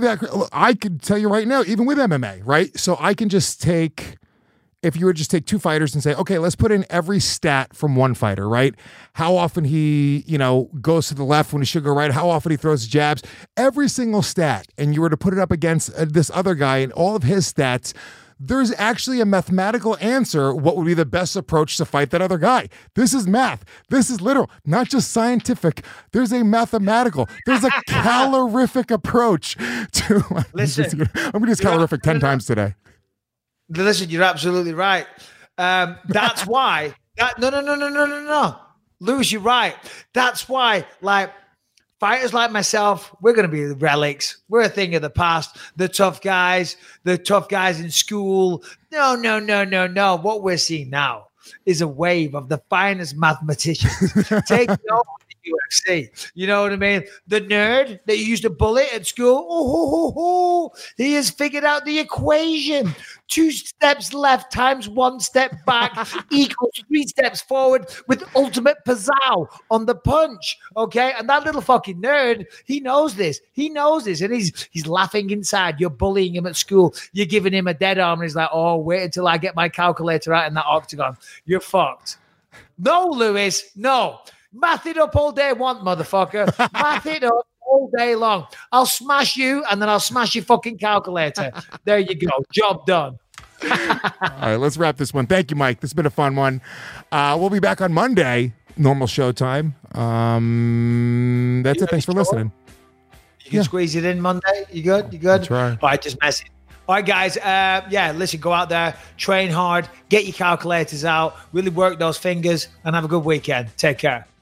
I could tell you right now, even with M M A, right? So I can just take... If you would just take two fighters and say, okay, let's put in every stat from one fighter, right? How often he, you know, goes to the left when he should go right, how often he throws jabs, every single stat, and you were to put it up against uh, this other guy and all of his stats, there's actually a mathematical answer what would be the best approach to fight that other guy. This is math. This is literal, not just scientific. There's a mathematical, there's a calorific approach to... Listen, I'm going to use calorific ten times today. Listen, you're absolutely right. Um, that's why. That, no, no, no, no, no, no, no. Lewis, you're right. That's why, like, fighters like myself, we're going to be the relics. We're a thing of the past. The tough guys, the tough guys in school. No, no, no, no, no. What we're seeing now is a wave of the finest mathematicians taking over the U F C. You know what I mean? The nerd that used to bully at school, oh, oh, oh, oh, he has figured out the equation. Two steps left times one step back equals three steps forward with ultimate pizzazz on the punch. Okay, and that little fucking nerd, he knows this. He knows this, and he's he's laughing inside. You're bullying him at school. You're giving him a dead arm, and he's like, "Oh, wait until I get my calculator out in that octagon. You're fucked." No, Lewis, no. Math it up all day, one motherfucker. Math it up all day long. I'll smash you, and then I'll smash your fucking calculator. There you go. Job done. All right, let's wrap this one. Thank you, Mike. This has been a fun one. Uh, we'll be back on Monday, normal show time. Um, that's you it. Thanks for listening. You can yeah. squeeze it in Monday. You good? You good? That's right. All right, just messing. All right, guys. Uh, yeah, listen, go out there, train hard, get your calculators out, really work those fingers, and have a good weekend. Take care.